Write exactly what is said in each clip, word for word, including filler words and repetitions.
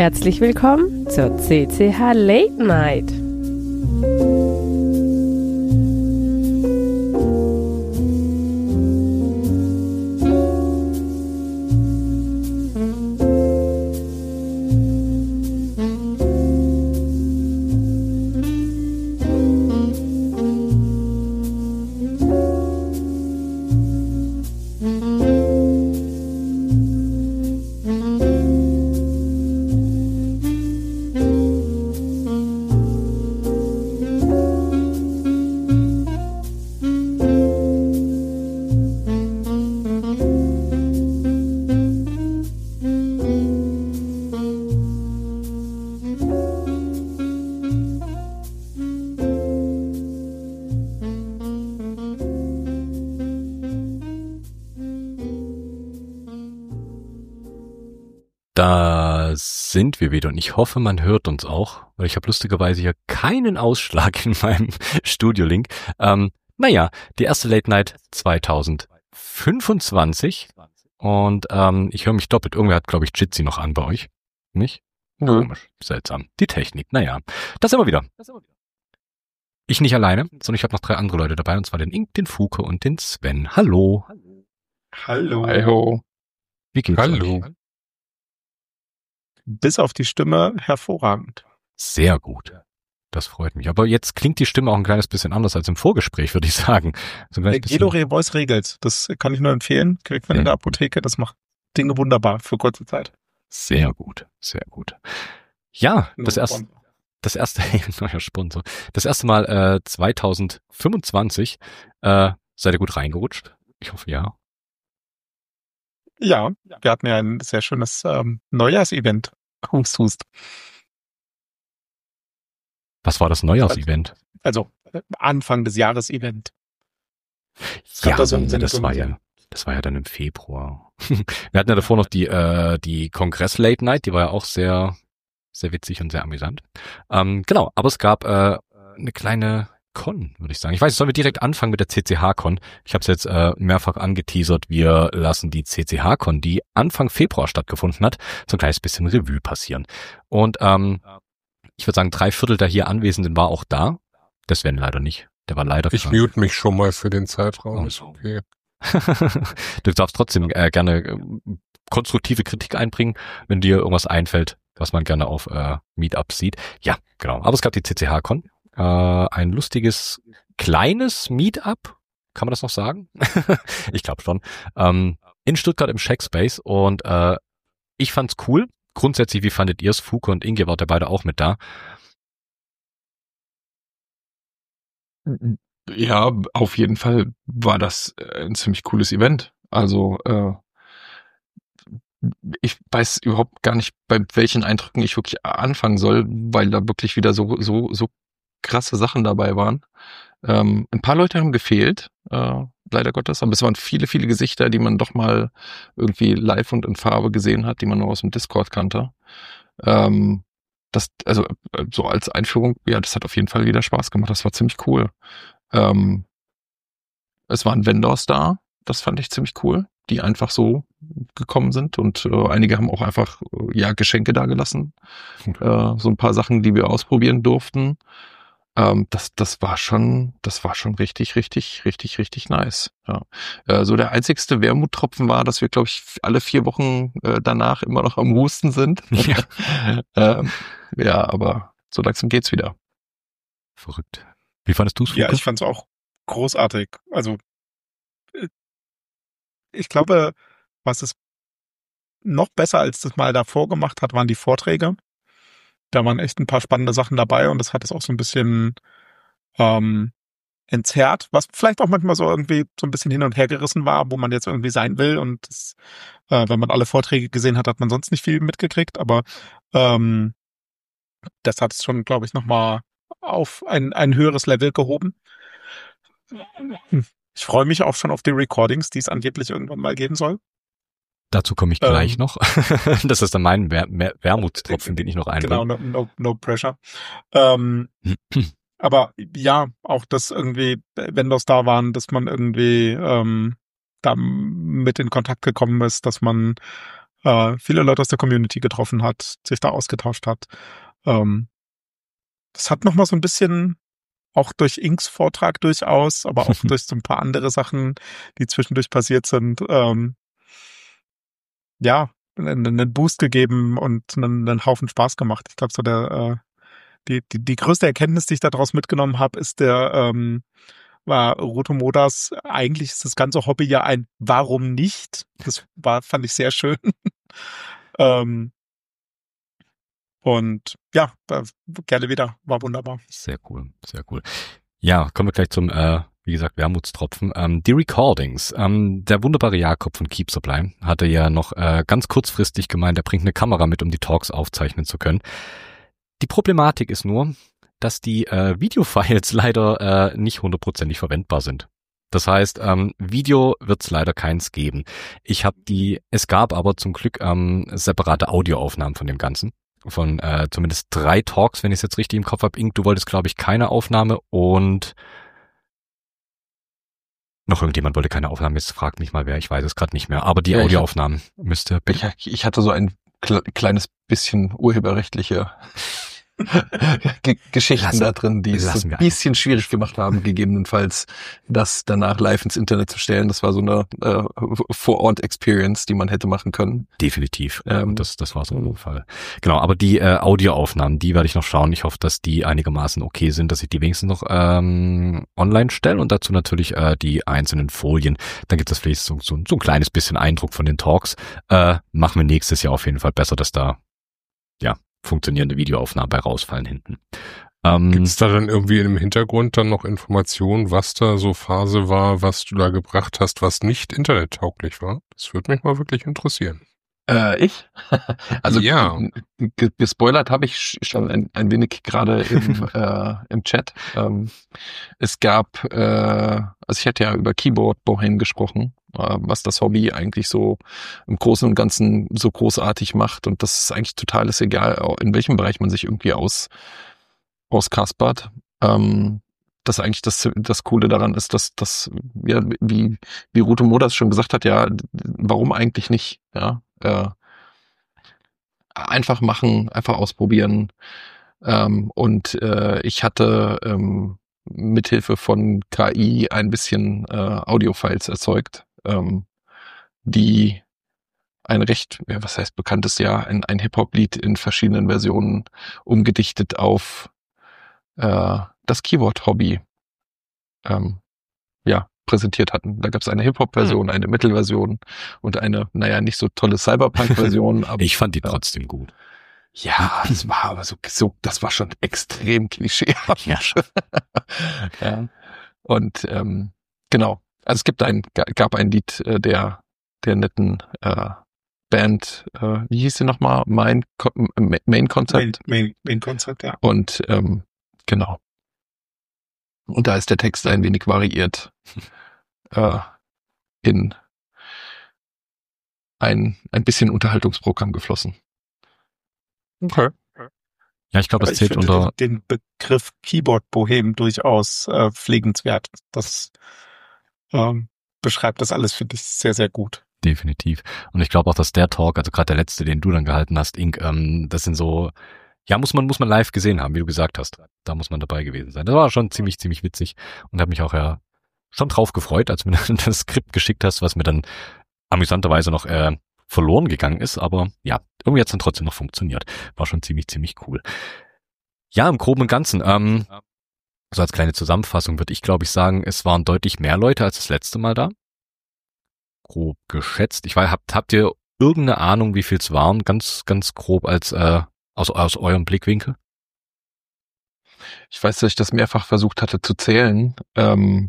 Herzlich willkommen zur C C H Late Night. Da sind wir wieder und ich hoffe, man hört uns auch, weil ich habe lustigerweise hier keinen Ausschlag in meinem Studio-Link. Ähm, naja, die erste Late Night zwanzig fünfundzwanzig und ähm, ich höre mich doppelt. Irgendwer hat, glaube ich, Jitsi noch an bei euch. Nicht? Nö. Komisch, seltsam. Die Technik, naja. Das sind wir wieder. Ich nicht alleine, sondern ich habe noch drei andere Leute dabei, und zwar den Ink, den Fuke und den Sven. Hallo. Hallo. Hallo. Wie geht's Hallo. euch? Bis auf die Stimme hervorragend. Sehr gut. Das freut mich. Aber jetzt klingt die Stimme auch ein kleines bisschen anders als im Vorgespräch, würde ich sagen. So ein kleines bisschen- Gelore Voice regelt. Das kann ich nur empfehlen. Kriegt man in der Apotheke. Das macht Dinge wunderbar für kurze Zeit. Sehr gut, sehr gut. Ja, das Nur erste, Sponsor. das erste, neuer Sponsor. Das erste Mal äh, zwanzig fünfundzwanzig. Äh, seid ihr gut reingerutscht? Ich hoffe, ja. Ja, wir hatten ja ein sehr schönes ähm, Neujahrsevent. Hust, hust. Was war das Neujahrsevent? Also äh, Anfang des Jahres-Event. Ja, gab da so so, ein- so eine- das war ja, das war ja dann im Februar. Wir hatten ja davor noch die, äh, die Kongress Late Night, die war ja auch sehr, sehr witzig und sehr amüsant. Ähm, genau, aber es gab äh, eine kleine Con, würde ich sagen. Ich weiß, sollen wir direkt anfangen mit der C C H-Con? Ich habe es jetzt äh, mehrfach angeteasert. Wir lassen die C C H-Con, die Anfang Februar stattgefunden hat, so ein kleines bisschen Revue passieren. Und ähm, ich würde sagen, drei Viertel der hier Anwesenden war auch da. Das werden leider nicht. Der war leider Ich krank. mute mich schon mal für den Zeitraum, Oh. ist okay. Du darfst trotzdem äh, gerne äh, konstruktive Kritik einbringen, wenn dir irgendwas einfällt, was man gerne auf äh, Meetups sieht. Ja, genau. Aber es gab die C C H-Con. Äh, ein lustiges, kleines Meetup. Kann man das noch sagen? Ich glaube schon. Ähm, in Stuttgart im Shackspace. Und äh, ich fand's cool. Grundsätzlich, wie fandet ihr's? Fuke und Inge wart ja beide auch mit da. Ja, auf jeden Fall war das äh, ein ziemlich cooles Event. Also äh, ich weiß überhaupt gar nicht, bei welchen Eindrücken ich wirklich anfangen soll, weil da wirklich wieder so so so krasse Sachen dabei waren. Ähm, ein paar Leute haben gefehlt, äh, leider Gottes, aber es waren viele, viele Gesichter, die man doch mal irgendwie live und in Farbe gesehen hat, die man nur aus dem Discord kannte. Ähm, das, also äh, so als Einführung, ja, das hat auf jeden Fall wieder Spaß gemacht. Das war ziemlich cool. Ähm, es waren Vendors da, das fand ich ziemlich cool, die einfach so gekommen sind und äh, einige haben auch einfach äh, ja Geschenke dagelassen. Äh, so ein paar Sachen, die wir ausprobieren durften. Ähm, das, das war schon, das war schon richtig, richtig, richtig, richtig nice. Ja. Äh, so der einzigste Wermuttropfen war, dass wir, glaube ich, alle vier Wochen äh, danach immer noch am Husten sind. Ja. ähm, ja, aber so langsam geht's wieder. Verrückt. Wie fandest du's, Fuke? Ja, ich fand's auch großartig. Also äh, ich glaube, was es noch besser als das Mal davor gemacht hat, waren die Vorträge. Da waren echt ein paar spannende Sachen dabei und das hat es auch so ein bisschen ähm, entzerrt, was vielleicht auch manchmal so irgendwie so ein bisschen hin und her gerissen war, wo man jetzt irgendwie sein will und das, äh, wenn man alle Vorträge gesehen hat, hat man sonst nicht viel mitgekriegt, aber ähm, das hat es schon, glaube ich, nochmal auf ein, ein höheres Level gehoben. Ich freue mich auch schon auf die Recordings, die es angeblich irgendwann mal geben soll. Dazu komme ich gleich Ähm, noch. Das ist dann mein Wer Wer Wermutstropfen, den ich noch einbringe. Genau, no, no, no pressure. Ähm, aber ja, auch dass irgendwie Vendors da waren, dass man irgendwie ähm, da mit in Kontakt gekommen ist, dass man äh, viele Leute aus der Community getroffen hat, sich da ausgetauscht hat. Ähm, das hat nochmal so ein bisschen, auch durch Inks Vortrag durchaus, aber auch durch so ein paar andere Sachen, die zwischendurch passiert sind, ähm, ja, einen, einen Boost gegeben und einen, einen Haufen Spaß gemacht. Ich glaube, so der äh, die, die die größte Erkenntnis, die ich daraus mitgenommen habe, ist der ähm, war Rotomodas. Eigentlich ist das ganze Hobby ja ein Warum nicht? Das war fand ich sehr schön. ähm, und ja, äh, gerne wieder, war wunderbar. Sehr cool, sehr cool. Ja, kommen wir gleich zum, äh, wie gesagt, Wermutstropfen. Ähm, die Recordings. Ähm, der wunderbare Jakob von Keep Supply hatte ja noch äh, ganz kurzfristig gemeint, er bringt eine Kamera mit, um die Talks aufzeichnen zu können. Die Problematik ist nur, dass die äh, Videofiles leider äh, nicht hundertprozentig verwendbar sind. Das heißt, ähm, Video wird es leider keins geben. Ich habe die, es gab aber zum Glück ähm, separate Audioaufnahmen von dem Ganzen. Von äh, zumindest drei Talks, wenn ich es jetzt richtig im Kopf habe. Ink, du wolltest, glaube ich, keine Aufnahme und noch irgendjemand wollte keine Aufnahme. Jetzt fragt mich mal wer, ich weiß es gerade nicht mehr. Aber die Ja, ich Audioaufnahmen müsste... Ich, ich hatte so ein kle- kleines bisschen urheberrechtliche Ge- Geschichten Lassen- da drin, die es so lassen ein wir bisschen schwierig gemacht haben, gegebenenfalls das danach live ins Internet zu stellen. Das war so eine äh, Vor-Ort-Experience, die man hätte machen können. Definitiv. Ähm, Und das, das war so ein Fall. Genau, aber die äh, Audioaufnahmen, die werde ich noch schauen. Ich hoffe, dass die einigermaßen okay sind, dass ich die wenigstens noch ähm, online stelle und dazu natürlich äh, die einzelnen Folien. Dann gibt es vielleicht so, so, so ein kleines bisschen Eindruck von den Talks. Äh, machen wir nächstes Jahr auf jeden Fall besser, dass da ja funktionierende Videoaufnahmen bei rausfallen hinten. Ähm, Gibt's da dann irgendwie im Hintergrund dann noch Informationen, was da so Phase war, was du da gebracht hast, was nicht internettauglich war? Das würde mich mal wirklich interessieren. Äh, ich? Also Ja. ge- gespoilert habe ich sch- schon ein, ein wenig gerade im, äh, im Chat. Ähm, es gab, äh, also ich hatte ja über Keyboard Bohem gesprochen, äh, was das Hobby eigentlich so im Großen und Ganzen so großartig macht, und das ist eigentlich total ist egal, in welchem Bereich man sich irgendwie aus auskaspert. Ähm, das eigentlich das, das Coole daran ist, dass das, ja, wie, wie Ruto Modas schon gesagt hat, ja, warum eigentlich nicht, ja, äh, einfach machen, einfach ausprobieren. Ähm, und äh, ich hatte ähm, mithilfe von K I ein bisschen äh, Audiofiles erzeugt, ähm, die ein recht, ja, was heißt bekanntes, ja, ein, ein Hip-Hop-Lied in verschiedenen Versionen umgedichtet auf äh, das Keyboard-Hobby ähm, ja, präsentiert hatten. Da gab es eine Hip-Hop-Version, eine Mittelversion und eine, naja, nicht so tolle Cyberpunk-Version. aber ich fand die ja. trotzdem gut. Ja, das war aber so, so, das war schon extrem klischeehaft. Ja, schon. Ja. Und ähm, genau, also es gibt ein, gab ein Lied äh, der der netten äh, Band, äh, wie hieß sie nochmal? Main, Main Concept. Main, Main, Main Concept, ja. Und ähm, genau. Und da ist der Text ein wenig variiert äh, in ein ein bisschen Unterhaltungsprogramm geflossen. Okay. Ja, ich glaube, Aber es ich zählt finde unter... den, den Begriff Keyboard Bohem durchaus äh, pflegenswert. Das ähm, beschreibt das alles, finde ich, sehr, sehr gut. Definitiv. Und ich glaube auch, dass der Talk, also gerade der letzte, den du dann gehalten hast, Ink, ähm, das sind so, ja, muss man muss man live gesehen haben, wie du gesagt hast. Da muss man dabei gewesen sein. Das war schon ziemlich, ziemlich witzig und habe mich auch ja schon drauf gefreut, als du mir dann das Skript geschickt hast, was mir dann amüsanterweise noch äh, verloren gegangen ist. Aber ja, irgendwie hat es dann trotzdem noch funktioniert. War schon ziemlich, ziemlich cool. Ja, im Groben und Ganzen, ähm, so als kleine Zusammenfassung würde ich, glaube ich, sagen, es waren deutlich mehr Leute als das letzte Mal da. Grob geschätzt. Ich weiß, habt, habt ihr irgendeine Ahnung, wie viel es waren? Ganz, ganz grob als äh, aus, aus eurem Blickwinkel? Ich weiß, dass ich das mehrfach versucht hatte zu zählen. Ähm,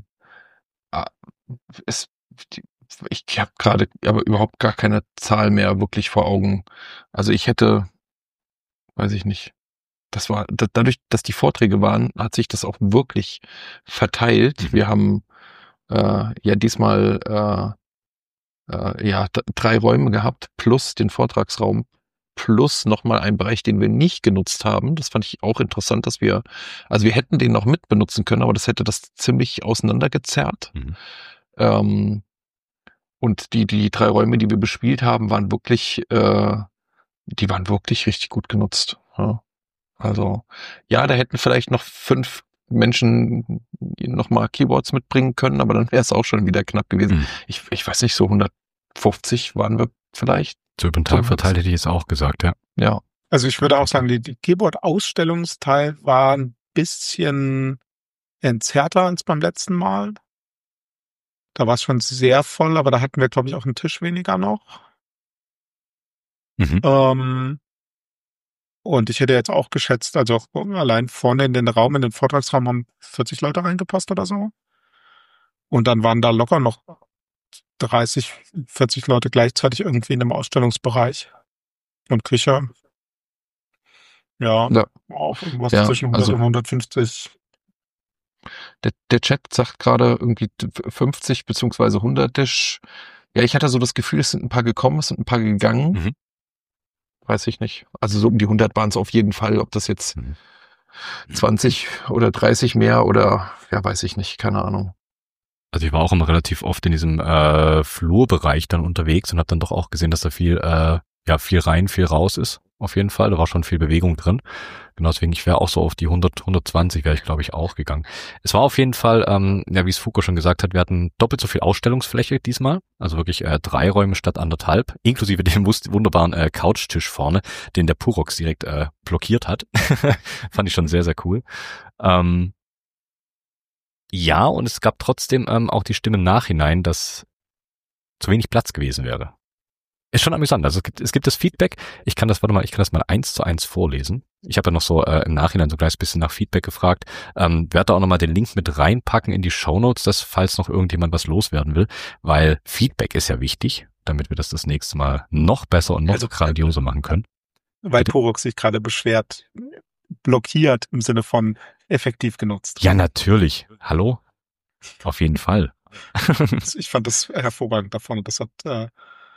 es, ich habe gerade aber überhaupt gar keine Zahl mehr wirklich vor Augen. Also ich hätte, weiß ich nicht, das war da, dadurch, dass die Vorträge waren, hat sich das auch wirklich verteilt. Mhm. Wir haben äh, ja diesmal äh, äh, ja d- drei Räume gehabt plus den Vortragsraum plus nochmal einen Bereich, den wir nicht genutzt haben. Das fand ich auch interessant, dass wir, also wir hätten den noch mit benutzen können, aber das hätte das ziemlich auseinandergezerrt. Mhm. Ähm, und die, die drei Räume, die wir bespielt haben, waren wirklich, äh, die waren wirklich richtig gut genutzt. Ja. Also, ja, da hätten vielleicht noch fünf Menschen nochmal Keyboards mitbringen können, aber dann wäre es auch schon wieder knapp gewesen. Mhm. Ich, ich weiß nicht, so hundertfünfzig waren wir vielleicht. So über den Tag verteilt hätte ich jetzt auch gesagt, ja. Ja. Also ich würde auch sagen, die, die Keyboard-Ausstellungsteil war ein bisschen entzerrter als beim letzten Mal. Da war es schon sehr voll, aber da hatten wir, glaube ich, auch einen Tisch weniger noch. Mhm. Ähm, und ich hätte jetzt auch geschätzt, also auch allein vorne in den Raum, in den Vortragsraum haben vierzig Leute reingepasst oder so. Und dann waren da locker noch dreißig, vierzig Leute gleichzeitig irgendwie in dem Ausstellungsbereich. Und Küche, ja, Ja. auch irgendwas Ja, zwischen hundert also- und hundertfünfzig. Der, der Chat sagt gerade irgendwie fünfzig beziehungsweise hundert Tisch. Ja, ich hatte so das Gefühl, es sind ein paar gekommen, es sind ein paar gegangen. Mhm. Weiß ich nicht. Also so um die hundert waren es auf jeden Fall. Ob das jetzt Mhm. zwanzig oder dreißig mehr oder, ja, weiß ich nicht. Keine Ahnung. Also ich war auch immer relativ oft in diesem äh, Flurbereich dann unterwegs und habe dann doch auch gesehen, dass da viel, äh, ja, viel rein, viel raus ist. Auf jeden Fall, da war schon viel Bewegung drin. Genau deswegen, ich wäre auch so auf die hundert, hundertzwanzig wäre ich, glaube ich, auch gegangen. Es war auf jeden Fall, ähm, ja, wie es Fuko schon gesagt hat, wir hatten doppelt so viel Ausstellungsfläche diesmal. Also wirklich äh, drei Räume statt anderthalb, inklusive dem wunderbaren äh, Couchtisch vorne, den der Purox direkt äh, blockiert hat. Fand ich schon sehr, sehr cool. Ähm, ja, und es gab trotzdem ähm, auch die Stimme im Nachhinein, dass zu wenig Platz gewesen wäre. Ist schon amüsant. Also es gibt, es gibt das Feedback. Ich kann das, warte mal, ich kann das mal eins zu eins vorlesen. Ich habe ja noch so äh, im Nachhinein so ein kleines bisschen nach Feedback gefragt. Ähm, werde da auch nochmal den Link mit reinpacken in die Shownotes, dass falls noch irgendjemand was loswerden will, weil Feedback ist ja wichtig, damit wir das das nächste Mal noch besser und noch Also, grandioser machen können. Weil Bitte? Porux sich gerade beschwert, blockiert im Sinne von effektiv genutzt. Ja, natürlich. Hallo? Auf jeden Fall. Ich fand das hervorragend davon. Das hat äh,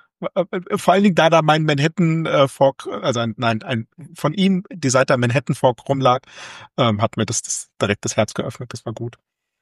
vor allen Dingen, da da mein Manhattan äh, Fork, also ein, nein, ein von ihm die Seite am Manhattan Fork rumlag, ähm, hat mir das, das direkt das Herz geöffnet. Das war gut.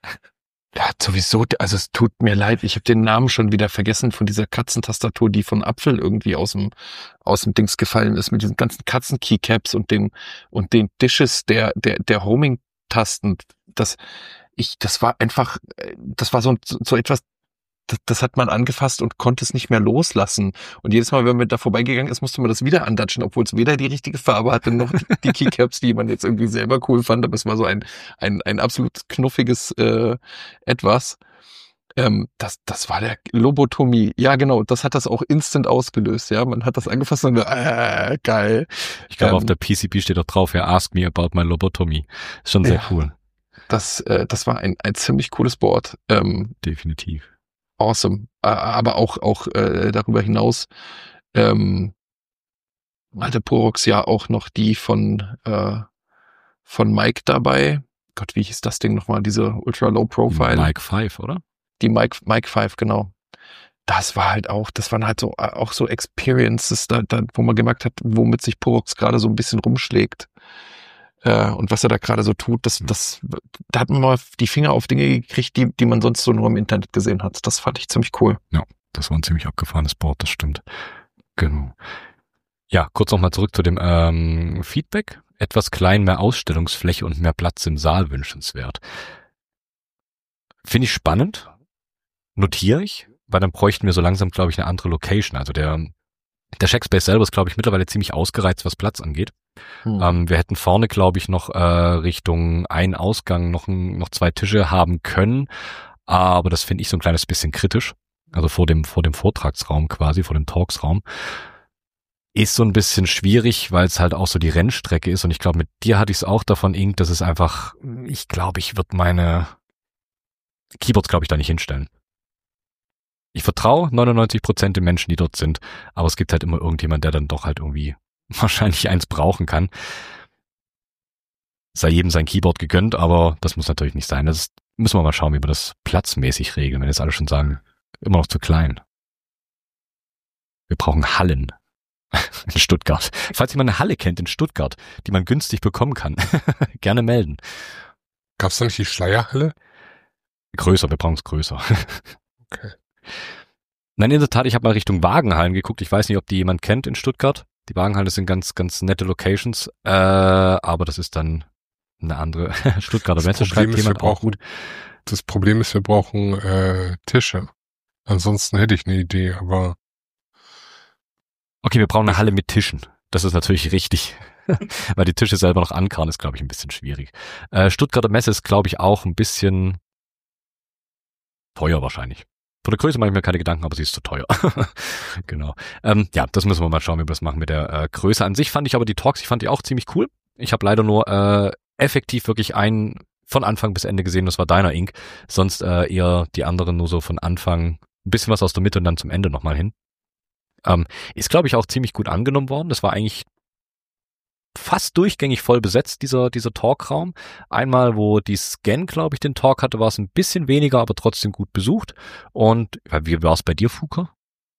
Ja, sowieso, also es tut mir leid, ich habe den Namen schon wieder vergessen von dieser Katzentastatur, die von Apfel irgendwie aus dem aus dem Dings gefallen ist, mit diesen ganzen Katzen-Keycaps und den und den Dishes der der der Homing-Tasten. Das ich, das war einfach, das war so so etwas. Das, das hat man angefasst und konnte es nicht mehr loslassen. Und jedes Mal, wenn man da vorbeigegangen ist, musste man das wieder andatschen, obwohl es weder die richtige Farbe hatte, noch die Keycaps, die man jetzt irgendwie selber cool fand. Aber es war so ein ein ein absolut knuffiges äh, Etwas. Ähm, das das war der Lobotomie. Ja, genau, das hat das auch instant ausgelöst. Ja, man hat das angefasst und äh, geil. Ich glaube, Ähm, auf der P C B steht doch drauf, ja, ask me about my lobotomy. Ist schon sehr Ja. cool. Das äh, das war ein ein ziemlich cooles Board. Ähm, Definitiv. Awesome. Äh, aber auch auch äh, darüber hinaus ähm, hatte Porox ja auch noch die von äh, von Mike dabei. Gott, wie hieß das Ding nochmal? Diese Ultra Low Profile. Mike fünf, oder? Die Mike Mike fünf, genau. Das war halt auch, das waren halt so äh, auch so Experiences, da, da, wo man gemerkt hat, womit sich Porox gerade so ein bisschen rumschlägt. Äh, und was er da gerade so tut, das, das, da hat man mal die Finger auf Dinge gekriegt, die, die man sonst so nur im Internet gesehen hat. Das fand ich ziemlich cool. Das war ein ziemlich abgefahrenes Board, das stimmt. Genau. Ja, kurz nochmal zurück zu dem ähm, Feedback. Etwas klein, mehr Ausstellungsfläche und mehr Platz im Saal wünschenswert. Finde ich spannend. Notiere ich, weil dann bräuchten wir so langsam, glaube ich, eine andere Location. Also der, der Shackspace selber ist, glaube ich, mittlerweile ziemlich ausgereizt, was Platz angeht. Hm. Ähm, wir hätten vorne, glaube ich, noch äh, Richtung einen Ausgang noch, ein, noch zwei Tische haben können, aber das finde ich so ein kleines bisschen kritisch. Also vor dem vor dem Vortragsraum quasi, vor dem Talksraum. Ist so ein bisschen schwierig, weil es halt auch so die Rennstrecke ist und ich glaube, mit dir hatte ich es auch davon, Ink, dass es einfach, ich glaube, ich würde meine Keyboards, glaube ich, da nicht hinstellen. Ich vertraue neunundneunzig Prozent den Menschen, die dort sind, aber es gibt halt immer irgendjemand, der dann doch halt irgendwie wahrscheinlich eins brauchen kann. Sei jedem sein Keyboard gegönnt, aber das muss natürlich nicht sein. Das müssen wir mal schauen, wie wir das platzmäßig regeln, wenn jetzt alle schon sagen, immer noch zu klein. Wir brauchen Hallen in Stuttgart. Falls jemand eine Halle kennt in Stuttgart, die man günstig bekommen kann, gerne melden. Gab's da nicht die Schleierhalle? Größer, wir brauchen es größer. Okay. Nein, in der Tat, ich habe mal Richtung Wagenhallen geguckt. Ich weiß nicht, ob die jemand kennt in Stuttgart. Die Wagenhallen, das sind ganz, ganz nette Locations. Äh, aber das ist dann eine andere Stuttgarter Das Messe, Problem schreibt ist, wir jemand auch brauchen, gut. das Problem ist, wir brauchen äh, Tische. Ansonsten hätte ich eine Idee, aber Okay, wir brauchen eine Halle mit Tischen. Das ist natürlich richtig. Weil die Tische selber noch ankarren, ist, glaube ich, ein bisschen schwierig. Äh, Stuttgarter Messe ist, glaube ich, auch ein bisschen teuer wahrscheinlich. Von der Größe mache ich mir keine Gedanken, aber sie ist zu teuer. Genau. Ähm, ja, das müssen wir mal schauen, wie wir das machen mit der äh, Größe. An sich fand ich aber die Talks, ich fand die auch ziemlich cool. Ich habe leider nur äh, effektiv wirklich einen von Anfang bis Ende gesehen, das war Diner Incorporated. Sonst äh, eher die anderen nur so von Anfang, ein bisschen was aus der Mitte und dann zum Ende nochmal hin. Ähm, ist, glaube ich, auch ziemlich gut angenommen worden. Das war eigentlich fast durchgängig voll besetzt, dieser dieser Talkraum. Einmal, wo die Scan, glaube ich, den Talk hatte, war es ein bisschen weniger, aber trotzdem gut besucht. Und wie war es bei dir, Fuka?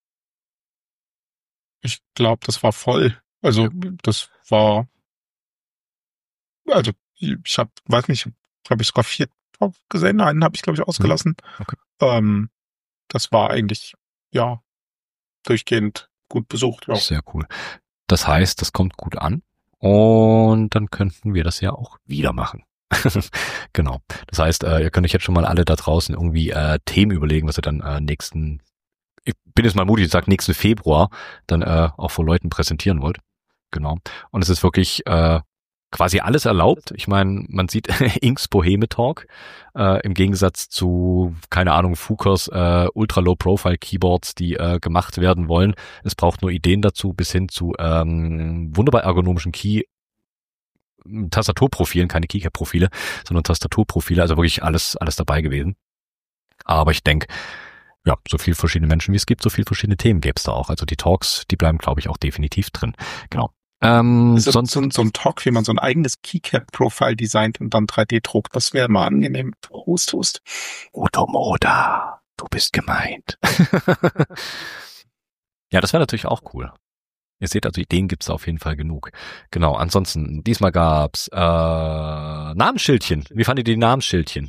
Ich glaube, das war voll. Also das war, also ich hab, weiß nicht, habe ich sogar vier Talks gesehen. Einen habe ich, glaube ich, ausgelassen. Okay. Ähm, das war eigentlich, ja, durchgehend gut besucht. Ja. Sehr cool. Das heißt, das kommt gut an. Und dann könnten wir das ja auch wieder machen. Genau. Das heißt, äh, ihr könnt euch jetzt schon mal alle da draußen irgendwie äh, Themen überlegen, was ihr dann äh, nächsten, ich bin jetzt mal mutig, ich sag nächsten Februar dann äh, auch vor Leuten präsentieren wollt. Genau. Und es ist wirklich äh, quasi alles erlaubt. Ich meine, man sieht Inks Boheme Talk äh, im Gegensatz zu, keine Ahnung, Fukas äh, Ultra-Low-Profile-Keyboards, die äh, gemacht werden wollen. Es braucht nur Ideen dazu, bis hin zu ähm, wunderbar ergonomischen Key Tastaturprofilen, keine Keycap-Profile, sondern Tastaturprofile, also wirklich alles alles dabei gewesen. Aber ich denke, ja, so viel verschiedene Menschen wie es gibt, so viel verschiedene Themen gäbe es da auch. Also die Talks, die bleiben, glaube ich, auch definitiv drin. Genau. Ähm, So, sonst so, so ein Talk, wie man so ein eigenes Keycap-Profile designt und dann drei D druckt, das wäre mal angenehm. Hust, hust. Otomoda, du bist gemeint. Ja, das wäre natürlich auch cool. Ihr seht also, Ideen gibt's da auf jeden Fall genug. Genau, ansonsten, diesmal gab's äh, Namensschildchen. Wie fandet ihr die Namensschildchen?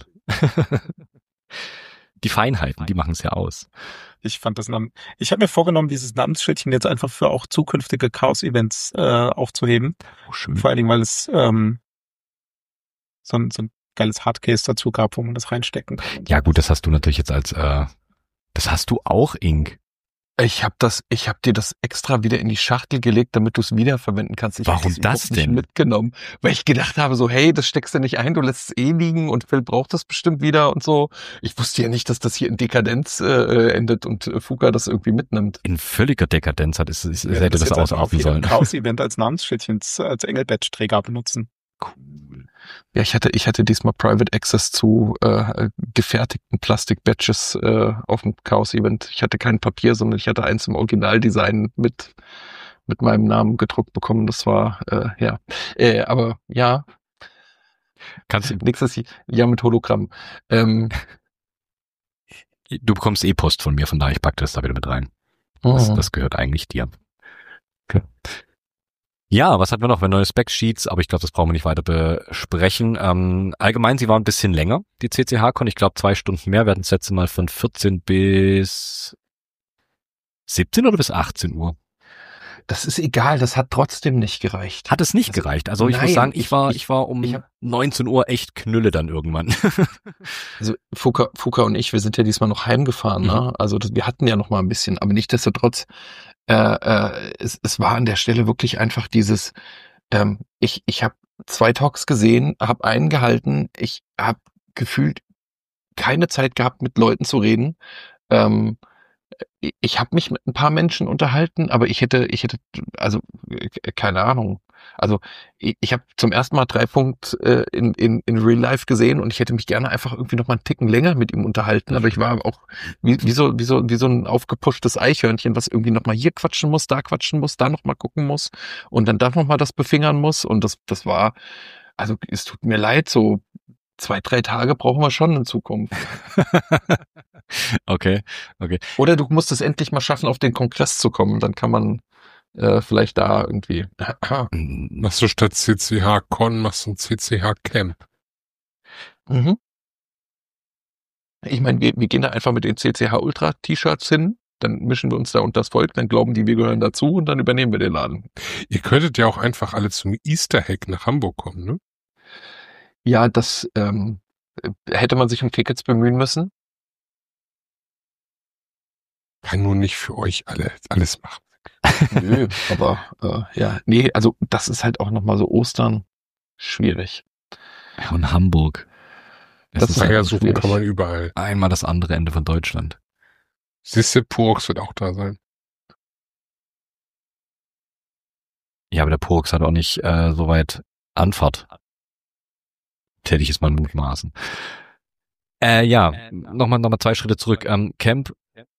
Die Feinheiten, die machen's ja aus. Ich fand das Namen. Ich habe mir vorgenommen, dieses Namensschildchen jetzt einfach für auch zukünftige Chaos-Events äh, aufzuheben. Oh, schön. Vor allen Dingen, weil es ähm, so, ein, so ein geiles Hardcase dazu gab, wo man das reinstecken kann. Ja gut, das hast du natürlich jetzt als, äh, das hast du auch, Ink. Ich habe das, ich habe dir das extra wieder in die Schachtel gelegt, damit du es wiederverwenden kannst. Ich hab Warum das überhaupt nicht denn? mitgenommen, weil ich gedacht habe, so hey, das steckst du nicht ein, du lässt es eh liegen und Phil braucht das bestimmt wieder und so. Ich wusste ja nicht, dass das hier in Dekadenz äh, endet und äh, Fuka das irgendwie mitnimmt. In völliger Dekadenz hat es, es Wir hätte werden das jetzt einfach auf ausarten jedem sollen. Chaos-Event als Namensschildchen, als Engel-Badge-Träger benutzen. Cool. Ja, ich hatte, ich hatte diesmal Private Access zu äh, gefertigten Plastik-Badges äh, auf dem Chaos-Event. Ich hatte kein Papier, sondern ich hatte eins im Originaldesign mit mit meinem Namen gedruckt bekommen. Das war, äh, ja, äh, aber ja, Kannst du, nächstes Jahr mit Hologramm. Ähm, du bekommst eh Post von mir, von daher ich packe das da wieder mit rein. Das, oh. das gehört eigentlich dir. Okay. Ja, was hatten wir noch? Wir neue Spec-Sheets, aber ich glaube, das brauchen wir nicht weiter besprechen. Ähm, allgemein, sie waren ein bisschen länger, die C C H-Con. Ich glaube, zwei Stunden mehr. Wir hatten das letzte Mal von vierzehn bis siebzehn oder bis achtzehn Uhr. Das ist egal, das hat trotzdem nicht gereicht. Hat es nicht Also, gereicht. Also ich nein, muss sagen, ich, ich- war ich- ich war um ich hab- neunzehn Uhr echt knülle dann irgendwann. Also Fuka, Fuka und ich, wir sind ja diesmal noch heimgefahren, Mhm. ne? Also das, wir hatten ja noch mal ein bisschen, aber nichtsdestotrotz, äh, äh, es, es war an der Stelle wirklich einfach dieses, ähm, ich, ich habe zwei Talks gesehen, habe einen gehalten, ich habe gefühlt keine Zeit gehabt, mit Leuten zu reden. Ähm, ich ich habe mich mit ein paar Menschen unterhalten, aber ich hätte, ich hätte, also äh, keine Ahnung. Also ich, ich habe zum ersten Mal drei Punkt äh, in, in, in Real Life gesehen und ich hätte mich gerne einfach irgendwie noch mal einen Ticken länger mit ihm unterhalten, aber ich war auch wie, wie so wie so wie so ein aufgepuschtes Eichhörnchen, was irgendwie noch mal hier quatschen muss, da quatschen muss, da noch mal gucken muss und dann da noch mal das befingern muss und das das war, also es tut mir leid, so zwei drei Tage brauchen wir schon in Zukunft. Okay, okay. Oder du musst es endlich mal schaffen, auf den Kongress zu kommen. Dann kann man äh, vielleicht da irgendwie. Machst du statt C C H-Con, machst du ein C C H-Camp. mhm. Ich meine, wir, wir gehen da einfach mit den C C H Ultra T-Shirts hin Dann mischen wir uns da unter das Volk, dann glauben die, wir gehören dazu und dann übernehmen wir den Laden. Ihr könntet ja auch einfach alle zum Easter Hack nach Hamburg kommen, ne? Ja, das ähm, hätte man sich um Tickets bemühen müssen. Kann nur nicht für euch alle alles machen. Nö, aber äh, ja, nee, also das ist halt auch nochmal so Ostern schwierig. Ja, und Hamburg. Das Das, ist ist Feier halt suchen schwierig. kann man überall. einmal das andere Ende von Deutschland. Sisse Purks wird auch da sein. Ja, aber der Purks hat auch nicht äh, so weit Anfahrt. Täte ich es mal mutmaßen. Äh, ja, nochmal noch mal zwei Schritte zurück. Ähm, Camp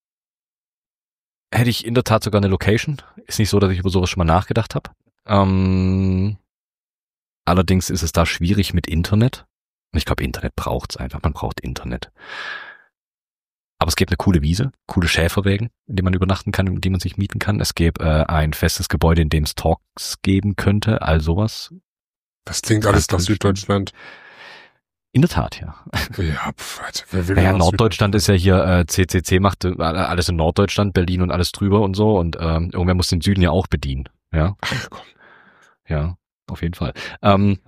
hätte ich in der Tat sogar eine Location. Ist nicht so, dass ich über sowas schon mal nachgedacht habe. Ähm, allerdings ist es da schwierig mit Internet. Und ich glaube, Internet braucht's einfach. Man braucht Internet. Aber es gibt eine coole Wiese, coole Schäferwägen, in denen man übernachten kann, in denen man sich mieten kann. Es gäbe äh, ein festes Gebäude, in dem es Talks geben könnte, all sowas. Das klingt alles nach Süddeutschland. In der Tat, ja. Ja, pf, Alter, wer will Naja, denn aus Norddeutschland ist ja hier, äh, C C C macht äh, alles in Norddeutschland, Berlin und alles drüber und so. Und ähm, irgendwer muss den Süden ja auch bedienen. Ja, Ach, komm. ja, auf jeden Fall. Ähm,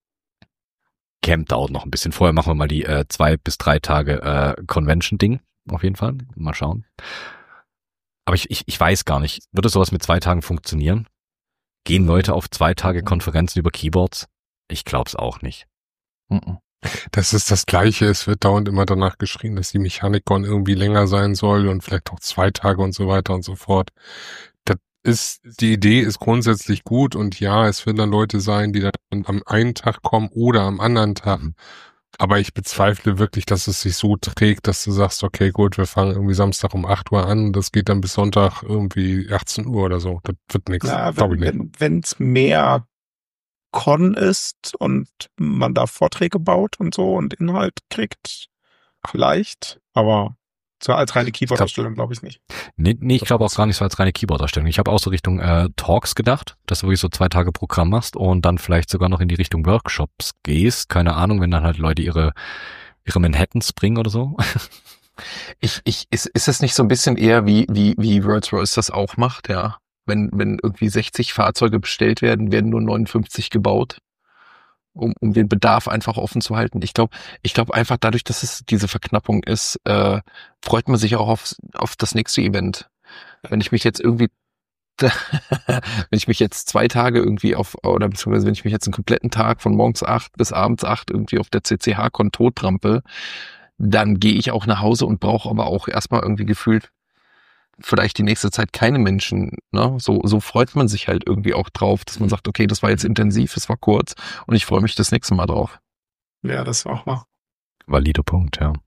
Camp dauert noch ein bisschen. Vorher machen wir mal die äh, zwei bis drei Tage äh, Convention-Ding. Auf jeden Fall. Mal schauen. Aber ich, ich, ich weiß gar nicht. Würde sowas mit zwei Tagen funktionieren? Gehen Leute auf zwei Tage Konferenzen über Keyboards? Ich glaub's auch nicht. Mhm. Das ist das Gleiche. Es wird dauernd immer danach geschrien, dass die Mechanikon irgendwie länger sein soll und vielleicht auch zwei Tage und so weiter und so fort. Das ist, die Idee ist grundsätzlich gut und ja, es werden dann Leute sein, die dann am einen Tag kommen oder am anderen Tag. Mhm. Aber ich bezweifle wirklich, dass es sich so trägt, dass du sagst, okay, gut, wir fangen irgendwie Samstag um acht Uhr an, das geht dann bis Sonntag irgendwie achtzehn Uhr oder so. Das wird nichts, Ja, glaube ich nicht. wenn wenn's mehr Con ist und man da Vorträge baut und so und Inhalt kriegt, vielleicht. Aber so als reine Keyboard-Ausstellung glaube ich nicht. Nee, nee ich glaube auch gar nicht so als reine Keyboard-Darstellung. Ich habe auch so Richtung äh, Talks gedacht, dass du wirklich so zwei Tage Programm machst und dann vielleicht sogar noch in die Richtung Workshops gehst. Keine Ahnung, wenn dann halt Leute ihre ihre Manhattans bringen oder so. Ich, ich, ist, ist es nicht so ein bisschen eher wie, wie, wie Rolls-Royce das auch macht, ja? Wenn, wenn irgendwie sechzig Fahrzeuge bestellt werden, werden nur neunundfünfzig gebaut, um, um den Bedarf einfach offen zu halten. Ich glaube, ich glaube einfach dadurch, dass es diese Verknappung ist, äh, freut man sich auch auf, auf das nächste Event. Wenn ich mich jetzt irgendwie, wenn ich mich jetzt zwei Tage irgendwie auf, oder beziehungsweise wenn ich mich jetzt einen kompletten Tag von morgens acht bis abends acht irgendwie auf der C C H-Con tottrampel, dann gehe ich auch nach Hause und brauche aber auch erstmal irgendwie gefühlt vielleicht die nächste Zeit keine Menschen. Ne? So, so freut man sich halt irgendwie auch drauf, dass man sagt, okay, das war jetzt intensiv, es war kurz und ich freue mich das nächste Mal drauf. Ja, das war auch mal. Valider Punkt, ja.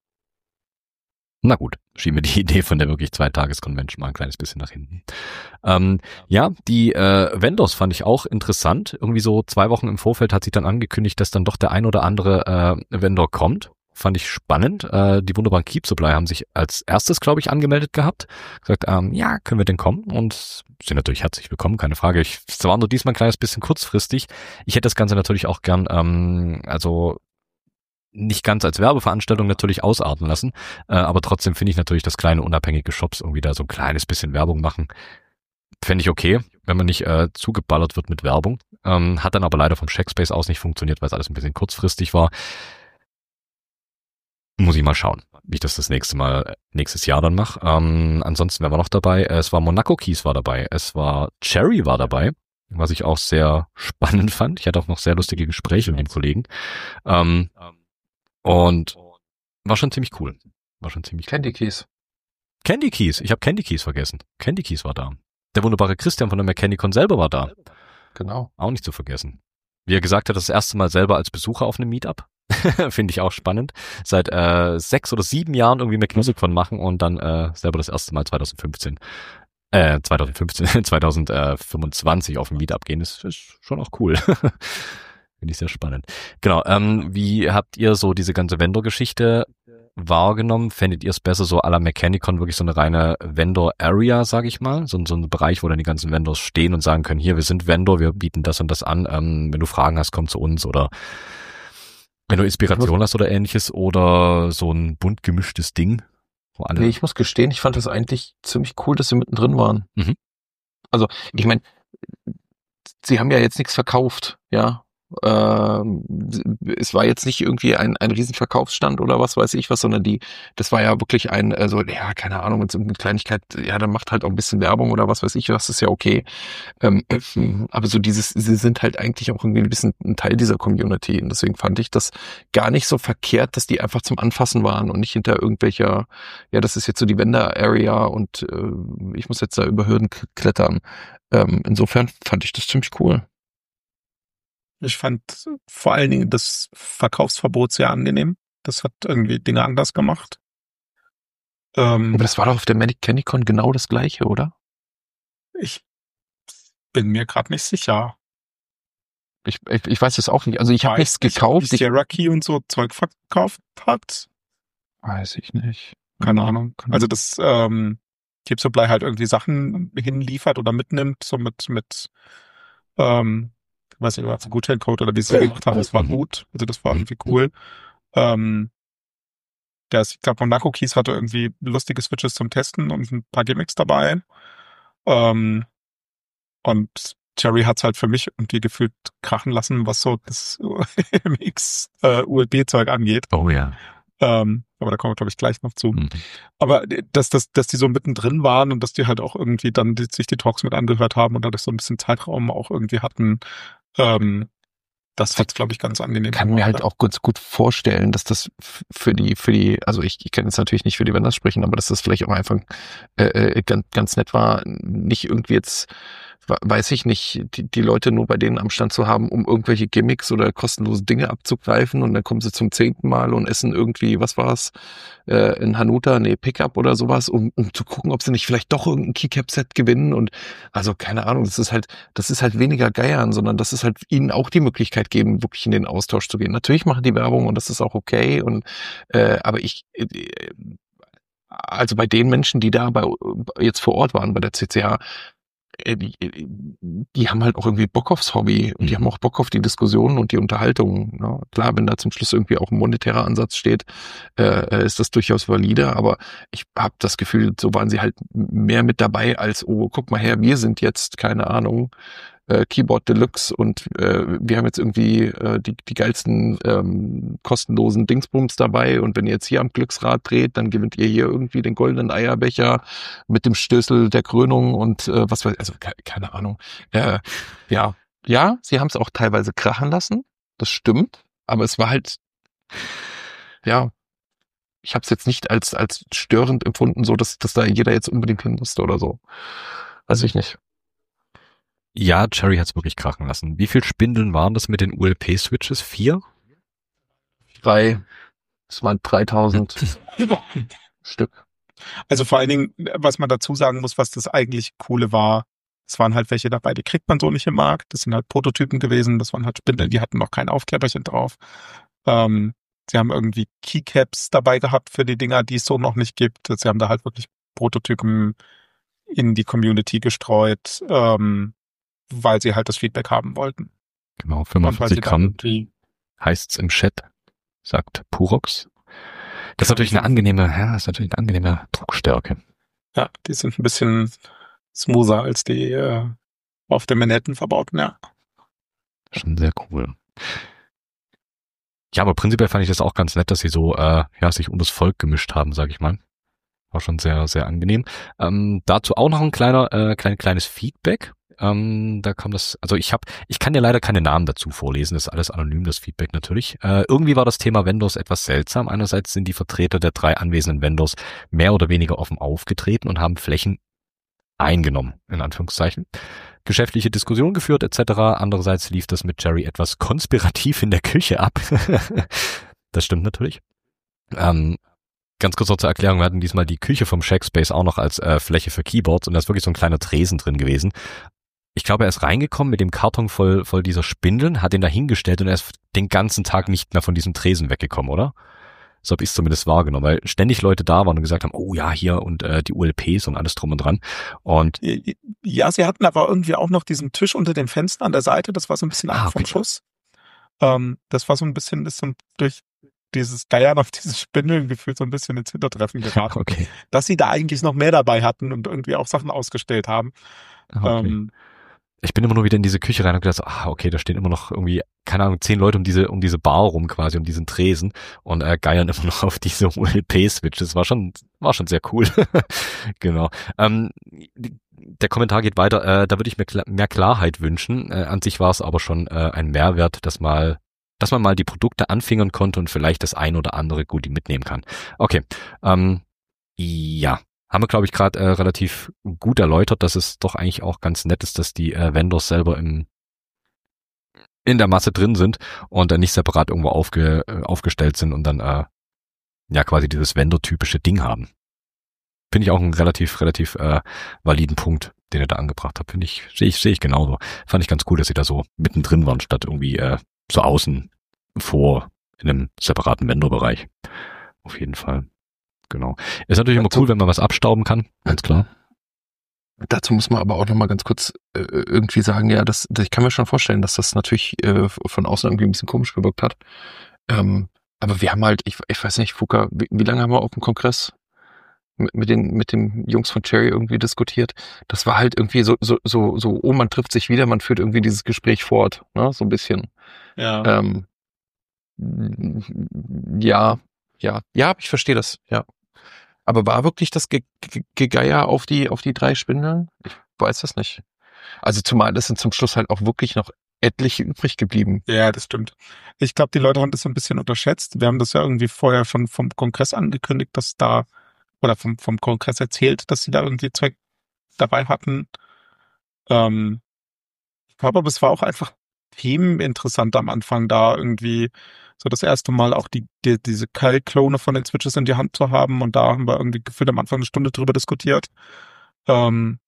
Na gut, schieben wir die Idee von der wirklich Zwei-Tages-Convention mal ein kleines bisschen nach hinten. Ähm, ja, die äh, Vendors fand ich auch interessant. Irgendwie so zwei Wochen im Vorfeld hat sich dann angekündigt, dass dann doch der ein oder andere äh, Vendor kommt. Fand ich spannend. Äh, die wunderbaren Keep Supply haben sich als erstes, glaube ich, angemeldet gehabt. Gesagt, ähm, ja, können wir denn kommen? Und sind natürlich herzlich willkommen, keine Frage. Ich, es war nur diesmal ein kleines bisschen kurzfristig. Ich hätte das Ganze natürlich auch gern, ähm, also nicht ganz als Werbeveranstaltung natürlich ausarten lassen, äh, aber trotzdem finde ich natürlich, dass kleine unabhängige Shops irgendwie da so ein kleines bisschen Werbung machen. Fände ich okay, wenn man nicht äh, zugeballert wird mit Werbung. Ähm, hat dann aber leider vom Checkspace aus nicht funktioniert, weil es alles ein bisschen kurzfristig war. Muss ich mal schauen, wie ich das das nächste Mal, nächstes Jahr dann mache. Ähm, ansonsten wer war noch dabei? Es war Monaco Keys war dabei. Es war Cherry war dabei, was ich auch sehr spannend fand. Ich hatte auch noch sehr lustige Gespräche mit dem Kollegen. Ähm, und war schon ziemlich cool. War schon ziemlich Candy Keys. Candy Keys. Ich habe Candy Keys vergessen. Candy Keys war da. Der wunderbare Christian von der McCandyCon selber war da. Genau. Auch nicht zu vergessen. Wie er gesagt hat, das erste Mal selber als Besucher auf einem Meetup. Finde ich auch spannend. Seit äh, sechs oder sieben Jahren irgendwie McMusicCon machen und dann äh, selber das erste Mal zwanzig fünfzehn, äh, zwanzig fünfzehn, zwanzig fünfundzwanzig auf dem Meetup gehen. Das ist schon auch cool. Finde ich sehr spannend. Genau, ähm, wie habt ihr so diese ganze Vendor-Geschichte wahrgenommen? Fändet ihr es besser, so à la McCandyCon wirklich so eine reine Vendor-Area, sage ich mal? So, so ein Bereich, wo dann die ganzen Vendors stehen und sagen können, hier, wir sind Vendor, wir bieten das und das an. Ähm, wenn du Fragen hast, komm zu uns. Oder wenn du Inspiration hast oder ähnliches. Oder so ein bunt gemischtes Ding. Wo alle Nee, ich muss gestehen, ich fand das eigentlich ziemlich cool, dass sie mittendrin waren. Mhm. Also, ich meine, sie haben ja jetzt nichts verkauft, ja. Ähm, es war jetzt nicht irgendwie ein, ein Riesenverkaufsstand oder was weiß ich was, sondern die, das war ja wirklich ein, also, ja, keine Ahnung, wenn es irgendeine Kleinigkeit, ja, dann macht halt auch ein bisschen Werbung oder was weiß ich, das ist ja okay. Ähm, aber so dieses, sie sind halt eigentlich auch irgendwie ein bisschen ein Teil dieser Community und deswegen fand ich das gar nicht so verkehrt, dass die einfach zum Anfassen waren und nicht hinter irgendwelcher, ja, das ist jetzt so die Vendor-Area und äh, ich muss jetzt da über Hürden k- klettern. Ähm, insofern fand ich das ziemlich cool. Ich fand vor allen Dingen das Verkaufsverbot sehr angenehm. Das hat irgendwie Dinge anders gemacht. Ähm, Aber das war doch auf der Canicon genau das Gleiche, oder? ich bin mir gerade nicht sicher. Ich, ich, ich weiß es auch nicht. Also ich habe Weiß nichts nicht, gekauft. Wie Ich, Sierra Key und so Zeug verkauft hat. weiß ich nicht. Keine Ahnung. Keine- Also das ähm, Keep Supply halt irgendwie Sachen hinliefert oder mitnimmt, so mit, mit ähm, weiß nicht, was Gutschein-Code oder wie sie es gemacht haben, das war gut. Also das war irgendwie cool. Ähm, der, ich glaube, Monaco Keys hatte irgendwie lustige Switches zum Testen und ein paar Gimmicks dabei. Ähm, und Cherry hat's halt für mich irgendwie gefühlt krachen lassen, was so das M X äh, U L B-Zeug angeht. Oh ja. Ähm, aber da kommen wir, glaube ich, gleich noch zu. Mhm. Aber dass, dass, dass die so mittendrin waren und dass die halt auch irgendwie dann die, sich die Talks mit angehört haben und dadurch so ein bisschen Zeitraum auch irgendwie hatten, ähm, das hat's, glaube ich, ganz angenehm kann mir halt gemacht. auch ganz gut vorstellen, dass das f- für die, für die, also ich, ich kann jetzt natürlich nicht für die Vendors sprechen, aber dass das vielleicht auch einfach äh, äh, ganz, ganz nett war, nicht irgendwie jetzt, we- weiß ich nicht, die, die Leute nur bei denen am Stand zu haben, um irgendwelche Gimmicks oder kostenlose Dinge abzugreifen und dann kommen sie zum zehnten Mal und essen irgendwie, was war's, äh, in Hanuta, nee, Pickup oder sowas, um, um zu gucken, ob sie nicht vielleicht doch irgendein Keycap-Set gewinnen und also keine Ahnung, das ist halt, das ist halt weniger Geiern, sondern das ist halt ihnen auch die Möglichkeit geben, wirklich in den Austausch zu gehen. Natürlich machen die Werbung und das ist auch okay und äh, aber ich äh, also bei den Menschen, die da bei jetzt vor Ort waren bei der C C H, äh, die, die haben halt auch irgendwie Bock aufs Hobby und die Mhm. haben auch Bock auf die Diskussion und die Unterhaltung. Ja, klar, wenn da zum Schluss irgendwie auch ein monetärer Ansatz steht, äh, ist das durchaus valide, aber ich habe das Gefühl, so waren sie halt mehr mit dabei als, oh, guck mal her, wir sind jetzt, keine Ahnung, äh, Keyboard Deluxe und äh, wir haben jetzt irgendwie äh, die, die geilsten ähm, kostenlosen Dingsbums dabei und wenn ihr jetzt hier am Glücksrad dreht, dann gewinnt ihr hier irgendwie den goldenen Eierbecher mit dem Stößel der Krönung und äh, was weiß also ke keine Ahnung. Äh, ja, ja, sie haben es auch teilweise krachen lassen, das stimmt, aber es war halt, ja, ich habe es jetzt nicht als als störend empfunden, so dass, dass da jeder jetzt unbedingt hin musste oder so. Weiß ich nicht. Ja, Cherry hat's wirklich krachen lassen. Wie viel Spindeln waren das mit den U L P-Switches? Vier? Drei, es waren dreitausend Stück. Also vor allen Dingen, was man dazu sagen muss, was das eigentlich Coole war, es waren halt welche dabei, die kriegt man so nicht im Markt. Das sind halt Prototypen gewesen, das waren halt Spindeln, die hatten noch kein Aufklepperchen drauf. Ähm, sie haben irgendwie Keycaps dabei gehabt für die Dinger, die es so noch nicht gibt. Sie haben da halt wirklich Prototypen in die Community gestreut, ähm, weil sie halt das Feedback haben wollten. Genau, Und weil fünfundvierzig sie dann Gramm irgendwie heißt's im Chat, sagt Purox. Das ist natürlich eine angenehme, ja, das ist natürlich eine angenehme Druckstärke. Ja, die sind ein bisschen smoother als die äh, auf dem Manhattan verbauten, ja. Schon sehr cool. Ja, aber prinzipiell fand ich das auch ganz nett, dass sie so, äh, ja, sich um das Volk gemischt haben, sag ich mal. War schon sehr, sehr angenehm. Ähm, dazu auch noch ein kleiner, äh, klein, kleines Feedback. Ähm, da kam das, also ich habe, ich kann dir leider keine Namen dazu vorlesen, das ist alles anonym, das Feedback natürlich. Äh, irgendwie war das Thema Vendors etwas seltsam. Einerseits sind die Vertreter der drei anwesenden Vendors mehr oder weniger offen aufgetreten und haben Flächen eingenommen, in Anführungszeichen. Geschäftliche Diskussion geführt et cetera. Andererseits lief das mit Jerry etwas konspirativ in der Küche ab. Das stimmt natürlich. Ähm, Ganz kurz noch zur Erklärung, wir hatten diesmal die Küche vom Shackspace auch noch als äh, Fläche für Keyboards und da ist wirklich so ein kleiner Tresen drin gewesen. Ich glaube, er ist reingekommen mit dem Karton voll voll dieser Spindeln, hat ihn da hingestellt und er ist den ganzen Tag nicht mehr von diesem Tresen weggekommen, oder? So habe ich es zumindest wahrgenommen, weil ständig Leute da waren und gesagt haben, oh ja, hier und äh, die U L Ps und alles drum und dran. Und Ja, sie hatten aber irgendwie auch noch diesen Tisch unter dem Fenster an der Seite, das war so ein bisschen Ah, ab vom okay. Schuss. Ähm, das war so ein bisschen, ist so durch dieses Geiern auf diese Spindeln gefühlt so ein bisschen ins Hintertreffen geraten. Okay. Dass sie da eigentlich noch mehr dabei hatten und irgendwie auch Sachen ausgestellt haben. okay. Ähm, Ich bin immer nur wieder in diese Küche rein und gedacht, so, ah, okay, da stehen immer noch irgendwie, keine Ahnung, zehn Leute um diese, um diese Bar rum quasi, um diesen Tresen und äh, geiern immer noch auf diese U L P-Switches. War schon, war schon sehr cool. Genau. Ähm, die, der Kommentar geht weiter, äh, da würde ich mir kla- mehr Klarheit wünschen. Äh, an sich war es aber schon äh, ein Mehrwert, dass mal, dass man mal die Produkte anfingern konnte und vielleicht das ein oder andere Goodie mitnehmen kann. Okay. Ähm, ja. Haben wir, glaube ich, gerade äh, relativ gut erläutert, dass es doch eigentlich auch ganz nett ist, dass die äh, Vendors selber im in der Masse drin sind und dann nicht separat irgendwo aufge, äh, aufgestellt sind und dann äh, ja quasi dieses Vendor-typische Ding haben. Finde ich auch einen relativ, relativ äh, validen Punkt, den ihr da angebracht habt. Finde ich, sehe ich, sehe ich genauso. Fand ich ganz cool, dass sie da so mittendrin waren, statt irgendwie äh, so außen vor in einem separaten Vendor-Bereich. Auf jeden Fall. Genau. Ist natürlich immer cool, wenn man was abstauben kann, ganz klar. Dazu muss man aber auch nochmal ganz kurz äh, irgendwie sagen, ja, das, ich kann mir schon vorstellen, dass das natürlich äh, von außen irgendwie ein bisschen komisch gewirkt hat. Ähm, aber wir haben halt, ich, ich weiß nicht, Fuka, wie, wie lange haben wir auf dem Kongress mit, mit den mit den Jungs von Cherry irgendwie diskutiert? Das war halt irgendwie so, so, so, so, oh, man trifft sich wieder, man führt irgendwie dieses Gespräch fort, ne, so ein bisschen. ja. Ähm, ja, ja, ja, ich verstehe das, ja. Aber war wirklich das Ge- Ge- Gegeier auf die, auf die drei Spindeln? Ich weiß das nicht. Also zumal es sind zum Schluss halt auch wirklich noch etliche übrig geblieben. Ja, das stimmt. Ich glaube, die Leute haben das so ein bisschen unterschätzt. Wir haben das ja irgendwie vorher schon vom Kongress angekündigt, dass da, oder vom, vom Kongress erzählt, dass sie da irgendwie Zeug dabei hatten. Ähm, ich glaube, aber es war auch einfach themeninteressant am Anfang da irgendwie so das erste Mal auch die, die diese Kyle-Klone von den Switches in die Hand zu haben und da haben wir irgendwie gefühlt am Anfang eine Stunde drüber diskutiert. Ähm,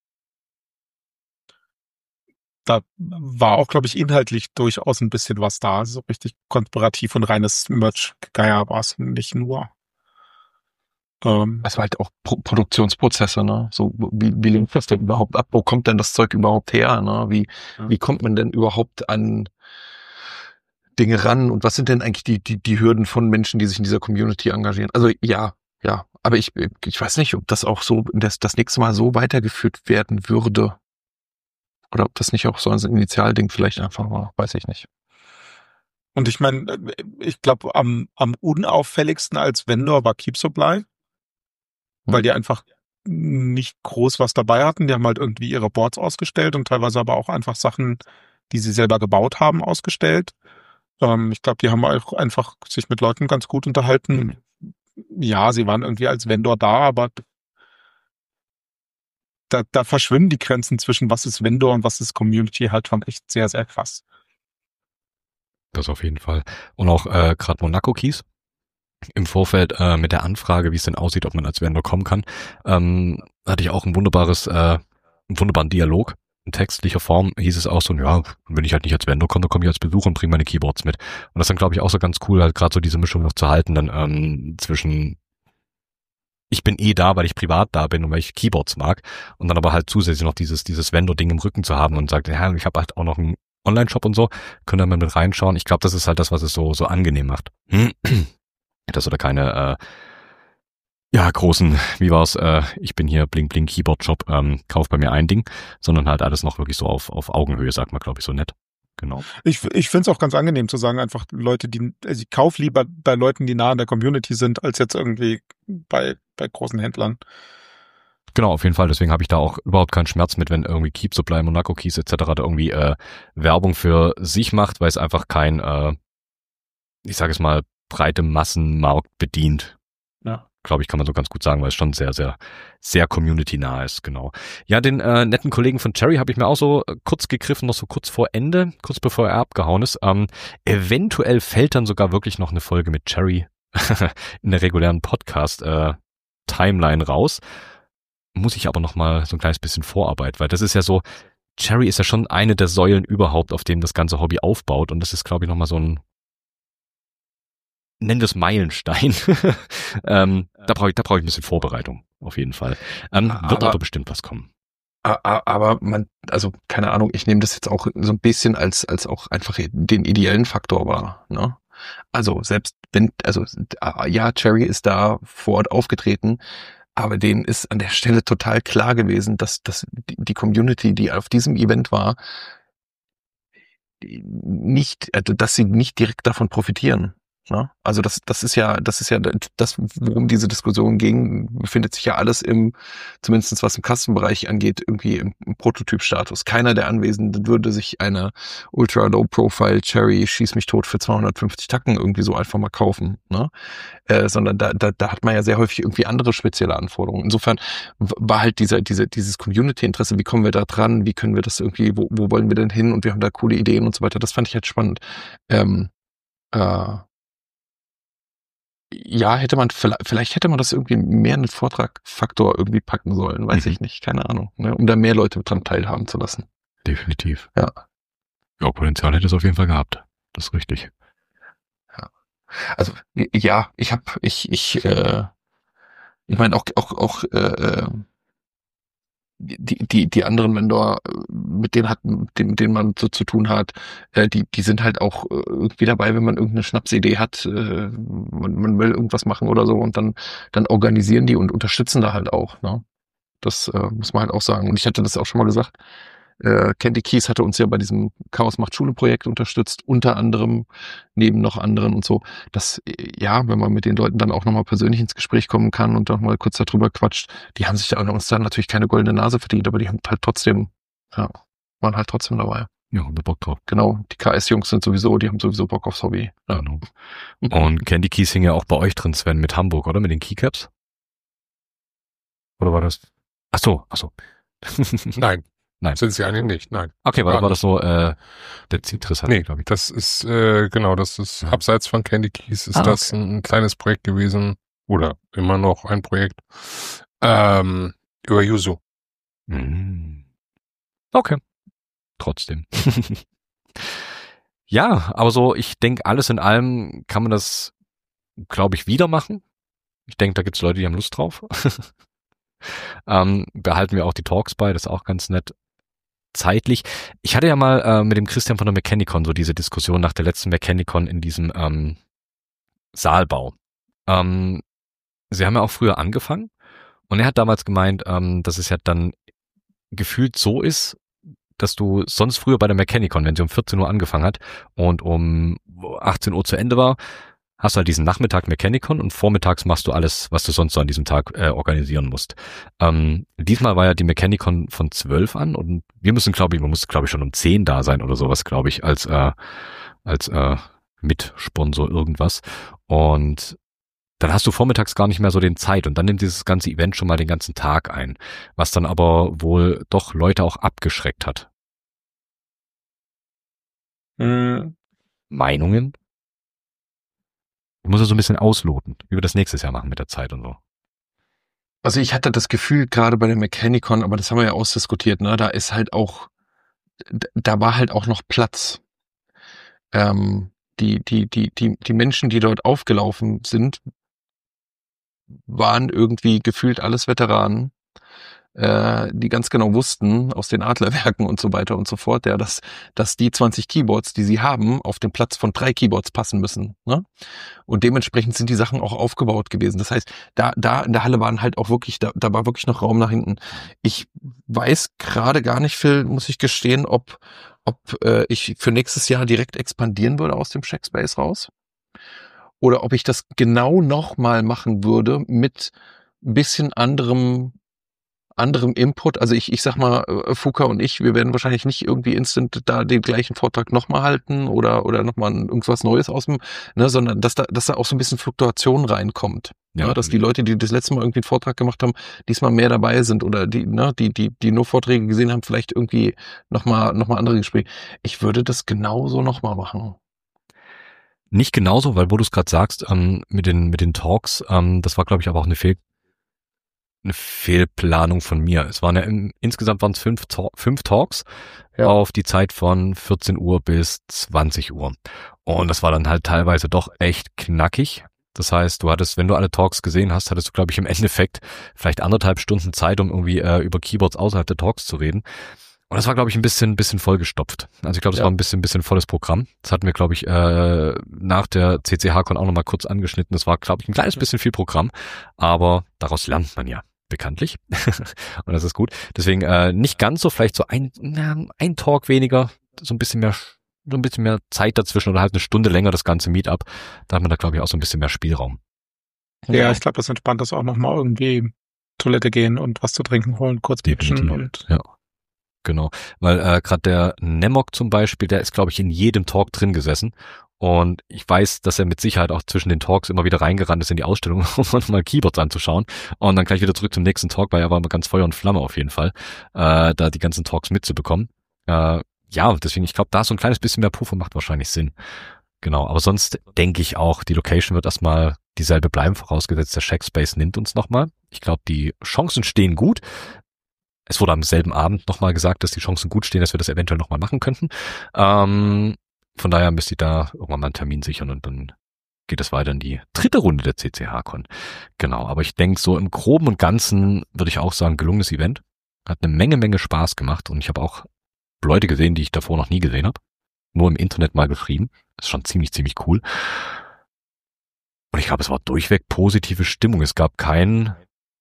da war auch, glaube ich, inhaltlich durchaus ein bisschen was da. So richtig konspirativ und reines Merch-Geier war es nicht nur. Ähm, Es war halt auch Pro- Produktionsprozesse, ne? So, wie, wie läuft das denn überhaupt ab? Wo kommt denn das Zeug überhaupt her, ne? Wie, Ja. wie kommt man denn überhaupt an Dinge ran? Und was sind denn eigentlich die, die, die Hürden von Menschen, die sich in dieser Community engagieren? Also, ja, ja. Aber ich, ich weiß nicht, ob das auch so, das, das nächste Mal so weitergeführt werden würde. Oder ob das nicht auch so ein Initialding vielleicht einfach war. Weiß ich nicht. und ich meine, ich glaube, am, am unauffälligsten als Vendor war Keep Supply, weil die einfach nicht groß was dabei hatten. Die haben halt irgendwie ihre Boards ausgestellt und teilweise aber auch einfach Sachen, die sie selber gebaut haben, ausgestellt. Ähm, ich glaube, die haben auch einfach sich mit Leuten ganz gut unterhalten. Ja, sie waren irgendwie als Vendor da, aber da, da verschwimmen die Grenzen zwischen was ist Vendor und was ist Community halt schon echt sehr, sehr krass. Das auf jeden Fall. Und auch äh, gerade Monaco Keys im Vorfeld äh, mit der Anfrage, wie es denn aussieht, ob man als Vendor kommen kann, ähm, hatte ich auch ein wunderbares, äh, einen wunderbaren Dialog. In textlicher Form hieß es auch so, ja, wenn ich halt nicht als Vendor komme, dann komme ich als Besucher und bringe meine Keyboards mit. Und das ist dann, glaube ich, auch so ganz cool, halt gerade so diese Mischung noch zu halten, dann ähm, zwischen ich bin eh da, weil ich privat da bin und weil ich Keyboards mag und dann aber halt zusätzlich noch dieses dieses Vendor-Ding im Rücken zu haben und sagt, ja, ich habe halt auch noch einen Online-Shop und so, könnt ihr mal mit reinschauen. Ich glaube, das ist halt das, was es so so angenehm macht. Dass du da keine äh, ja großen, wie war's, äh, ich bin hier Bling Bling Keyboard Shop, ähm, kauf bei mir ein Ding, sondern halt alles noch wirklich so auf auf Augenhöhe, sagt man, glaube ich, so nett. Genau. Ich, ich finde es auch ganz angenehm zu sagen, einfach Leute, die, also ich kauf lieber bei Leuten, die nah an der Community sind, als jetzt irgendwie bei, bei großen Händlern. Genau, auf jeden Fall. Deswegen habe ich da auch überhaupt keinen Schmerz mit, wenn irgendwie Keep Supply, Monaco Keys et cetera da irgendwie äh, Werbung für sich macht, weil es einfach kein, äh, ich sage es mal, breite Massenmarkt bedient. Ja. Glaube ich, kann man so ganz gut sagen, weil es schon sehr, sehr, sehr community-nah ist, genau. Ja, den äh, netten Kollegen von Cherry habe ich mir auch so äh, kurz gegriffen, noch so kurz vor Ende, kurz bevor er abgehauen ist. Ähm, eventuell fällt dann sogar wirklich noch eine Folge mit Cherry in der regulären Podcast-Timeline äh, raus. Muss ich aber noch mal so ein kleines bisschen Vorarbeit, weil das ist ja so, Cherry ist ja schon eine der Säulen überhaupt, auf dem das ganze Hobby aufbaut und das ist, glaube ich, noch mal so ein nenn das Meilenstein. ähm, da brauche ich, da brauche ich ein bisschen Vorbereitung, auf jeden Fall. Ähm, aber, wird aber bestimmt was kommen. Aber man, also keine Ahnung, ich nehme das jetzt auch so ein bisschen als als auch einfach den ideellen Faktor wahr. Ne? Also selbst wenn, also ja, Cherry ist da vor Ort aufgetreten, aber denen ist an der Stelle total klar gewesen, dass, dass die Community, die auf diesem Event war, nicht, also dass sie nicht direkt davon profitieren. Ne? Also das, das ist ja, das ist ja das, worum diese Diskussion ging, befindet sich ja alles im, zumindest was im Kastenbereich angeht, irgendwie im, im Prototypstatus. Keiner der Anwesenden würde sich eine Ultra Low Profile Cherry Schieß mich tot für zweihundertfünfzig Tacken irgendwie so einfach mal kaufen, ne? Äh, sondern da, da, da hat man ja sehr häufig irgendwie andere spezielle Anforderungen. Insofern war halt dieser, diese, dieses Community-Interesse, wie kommen wir da dran, wie können wir das irgendwie, wo, wo wollen wir denn hin und wir haben da coole Ideen und so weiter. Das fand ich halt spannend. Ähm, äh, Ja, hätte man, vielleicht hätte man das irgendwie mehr in den Vortragfaktor irgendwie packen sollen, weiß mhm. ich nicht, keine Ahnung, ne, um da mehr Leute dran teilhaben zu lassen. Definitiv. Ja. Ja, Potenzial hätte es auf jeden Fall gehabt. Das ist richtig. Ja. Also, ja, ich hab, ich, ich, äh, ich meine auch, auch, auch, äh, die, die, die anderen Vendor, mit denen hat, mit denen, mit denen man so zu tun hat, äh, die, die sind halt auch irgendwie dabei, wenn man irgendeine Schnapsidee hat, äh, man, man will irgendwas machen oder so und dann, dann organisieren die und unterstützen da halt auch, ne? Das äh, muss man halt auch sagen. Und ich hatte das auch schon mal gesagt, äh, Candy Keys hatte uns ja bei diesem Chaos macht Schule Projekt unterstützt, unter anderem, neben noch anderen und so, dass, ja, wenn man mit den Leuten dann auch nochmal persönlich ins Gespräch kommen kann und dann mal kurz darüber quatscht, die haben sich da uns dann natürlich keine goldene Nase verdient, aber die haben halt trotzdem, ja, waren halt trotzdem dabei. Ja, haben da Bock drauf. Genau, die K S-Jungs sind sowieso, die haben sowieso Bock aufs Hobby. Ja. Genau. Und Candy Keys hing ja auch bei euch drin, Sven, mit Hamburg, oder? Mit den Keycaps? Oder war das? Ach so, ach so. Nein. Nein. Sind sie eigentlich nicht, nein. Okay, war, war das so, äh, der Citrus hat, nee, glaube ich. Das ist, äh, genau, das ist, ja. Abseits von Candy Keys ist ah, das okay. ein, ein kleines Projekt gewesen, oder immer noch ein Projekt, ähm, über Yuzu. Mm. Okay. Trotzdem. Ja, aber so, ich denke, alles in allem kann man das, glaube ich, wieder machen. Ich denke, da gibt's Leute, die haben Lust drauf. ähm, behalten wir auch die Talks bei, das ist auch ganz nett. Zeitlich. Ich hatte ja mal äh, mit dem Christian von der Mechanicon so diese Diskussion nach der letzten Mechanicon in diesem ähm, Saalbau. Ähm, sie haben ja auch früher angefangen und er hat damals gemeint, ähm, dass es ja dann gefühlt so ist, dass du sonst früher bei der Mechanicon, wenn sie um vierzehn Uhr angefangen hat und um achtzehn Uhr zu Ende war, hast du halt diesen Nachmittag Mechanicon und vormittags machst du alles, was du sonst so an diesem Tag äh, organisieren musst. Ähm, diesmal war ja die Mechanicon von zwölf an und wir müssen, glaube ich, man muss, glaube ich, schon um zehn da sein oder sowas, glaube ich, als äh, als äh, Mitsponsor irgendwas. Und dann hast du vormittags gar nicht mehr so den Zeit und dann nimmt dieses ganze Event schon mal den ganzen Tag ein, was dann aber wohl doch Leute auch abgeschreckt hat. Mhm. Meinungen? Ich muss ja so ein bisschen ausloten, wie wir das nächstes Jahr machen mit der Zeit und so. Also ich hatte das Gefühl, gerade bei der Mechanicon, aber das haben wir ja ausdiskutiert, ne, da ist halt auch, da war halt auch noch Platz. Ähm, die, die, die, die, die Menschen, die dort aufgelaufen sind, waren irgendwie gefühlt alles Veteranen, äh, die ganz genau wussten, aus den Adlerwerken und so weiter und so fort, ja, dass, dass die zwanzig Keyboards, die sie haben, auf den Platz von drei Keyboards passen müssen, ne? Und dementsprechend sind die Sachen auch aufgebaut gewesen. Das heißt, da, da in der Halle waren halt auch wirklich, da, da war wirklich noch Raum nach hinten. Ich weiß gerade gar nicht, Phil, muss ich gestehen, ob, ob äh, ich für nächstes Jahr direkt expandieren würde aus dem Shackspace raus. Oder ob ich das genau nochmal machen würde mit ein bisschen anderem anderem Input. Also ich ich sag mal, Fuka und ich, wir werden wahrscheinlich nicht irgendwie instant da den gleichen Vortrag nochmal halten oder oder nochmal irgendwas Neues aus dem, ne, sondern dass da dass da auch so ein bisschen Fluktuation reinkommt. Ja, ja, dass die Leute, die das letzte Mal irgendwie einen Vortrag gemacht haben, diesmal mehr dabei sind oder die, ne, die, die, die nur Vorträge gesehen haben, vielleicht irgendwie nochmal noch mal andere Gespräche. Ich würde das genauso nochmal machen. Nicht genauso, weil wo du es gerade sagst, ähm, mit den mit den Talks, ähm, das war, glaube ich, aber auch eine Fehl eine Fehlplanung von mir. Es waren ja in, insgesamt waren es fünf, fünf Talks ja. auf die Zeit von vierzehn Uhr bis zwanzig Uhr. Und das war dann halt teilweise doch echt knackig. Das heißt, du hattest, wenn du alle Talks gesehen hast, hattest du, glaube ich, im Endeffekt vielleicht anderthalb Stunden Zeit, um irgendwie äh, über Keyboards außerhalb der Talks zu reden. Und das war, glaube ich, ein bisschen, bisschen vollgestopft. Also ich glaube, das Ja. war ein bisschen, bisschen volles Programm. Das hatten wir, glaube ich, äh, nach der C C H-Con auch nochmal kurz angeschnitten. Das war, glaube ich, ein kleines bisschen viel Programm. Aber daraus lernt man ja bekanntlich. Und das ist gut. Deswegen äh, nicht ganz so, vielleicht so ein, na, ein Talk weniger, so ein bisschen mehr, so ein bisschen mehr Zeit dazwischen oder halt eine Stunde länger das ganze Meetup. Da hat man da, glaube ich, auch so ein bisschen mehr Spielraum. Ja, ich glaube, das entspannt ist auch nochmal irgendwie Toilette gehen und was zu trinken holen, kurz pitchen Definitiv. und Ja. Genau, weil äh, gerade der Nemok zum Beispiel, der ist, glaube ich, in jedem Talk drin gesessen. Und ich weiß, dass er mit Sicherheit auch zwischen den Talks immer wieder reingerannt ist in die Ausstellung, um mal Keyboards anzuschauen. Und dann gleich wieder zurück zum nächsten Talk, weil er war immer ganz Feuer und Flamme auf jeden Fall, äh, da die ganzen Talks mitzubekommen. Äh, ja, deswegen, ich glaube, da so ein kleines bisschen mehr Puffer macht wahrscheinlich Sinn. Genau, aber sonst denke ich auch, die Location wird erstmal dieselbe bleiben, vorausgesetzt der Shackspace nimmt uns nochmal. Ich glaube, die Chancen stehen gut. Es wurde am selben Abend nochmal gesagt, dass die Chancen gut stehen, dass wir das eventuell nochmal machen könnten. Ähm, von daher müsst ihr da irgendwann mal einen Termin sichern und dann geht es weiter in die dritte Runde der C C H-Con. Genau, aber ich denke, so im Groben und Ganzen würde ich auch sagen, gelungenes Event. Hat eine Menge, Menge Spaß gemacht und ich habe auch Leute gesehen, die ich davor noch nie gesehen habe. Nur im Internet mal geschrieben. Das ist schon ziemlich, ziemlich cool. Und ich glaube, es war durchweg positive Stimmung. Es gab keinen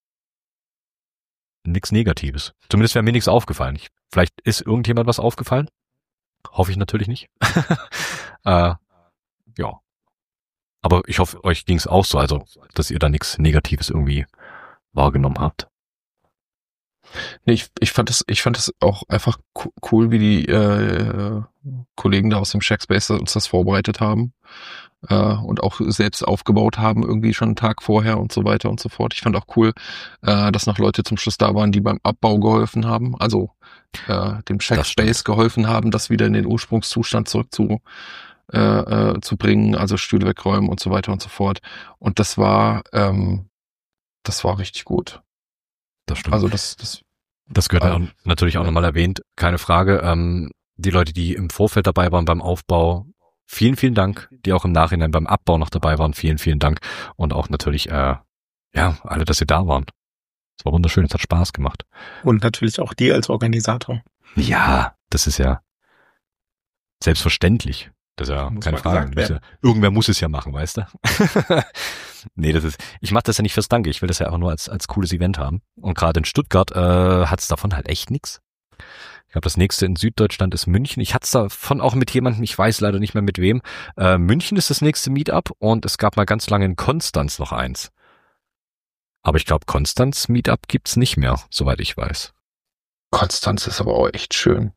nichts Negatives. Zumindest wäre mir nichts aufgefallen. Ich, vielleicht ist irgendjemand was aufgefallen. Hoffe ich natürlich nicht. äh, ja. Aber ich hoffe, euch ging es auch so, also, dass ihr da nichts Negatives irgendwie wahrgenommen habt. Nee, ich, ich fand das, ich fand das auch einfach co- cool, wie die äh, Kollegen da aus dem Shackspace uns das vorbereitet haben äh, und auch selbst aufgebaut haben, irgendwie schon einen Tag vorher und so weiter und so fort. Ich fand auch cool, äh, dass noch Leute zum Schluss da waren, die beim Abbau geholfen haben, also äh, dem Shackspace geholfen haben, das wieder in den Ursprungszustand zurück zu äh, äh, zu bringen, also Stühle wegräumen und so weiter und so fort. Und das war, ähm, das war richtig gut. Das stimmt. Also das, das Das gehört also, natürlich auch nochmal erwähnt, keine Frage. Ähm, die Leute, die im Vorfeld dabei waren beim Aufbau, vielen, vielen Dank. Die auch im Nachhinein beim Abbau noch dabei waren, vielen, vielen Dank. Und auch natürlich, äh, ja, alle, dass sie da waren. Es war wunderschön, es hat Spaß gemacht. Und natürlich auch die als Organisator. Ja, das ist ja selbstverständlich. Das ist ja muss keine Frage. Muss ja, irgendwer muss es ja machen, weißt du? Nee, das ist, ich mache das ja nicht fürs Danke. Ich will das ja einfach nur als als cooles Event haben. Und gerade in Stuttgart äh, hat es davon halt echt nix. Ich glaube, das nächste in Süddeutschland ist München. Ich hatte es davon auch mit jemandem, ich weiß leider nicht mehr mit wem. Äh, München ist das nächste Meetup und es gab mal ganz lange in Konstanz noch eins. Aber ich glaube, Konstanz Meetup gibt's nicht mehr, soweit ich weiß. Konstanz ist aber auch echt schön.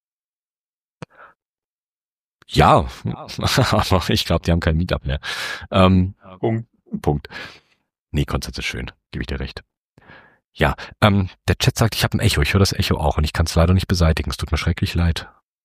Ja, aber ich glaube, die haben kein Meetup mehr. Ähm, Punkt. Punkt. Nee, Konstanz ist schön, gebe ich dir recht. Ja, ähm, der Chat sagt, ich habe ein Echo. Ich höre das Echo auch und ich kann es leider nicht beseitigen. Es tut mir schrecklich leid.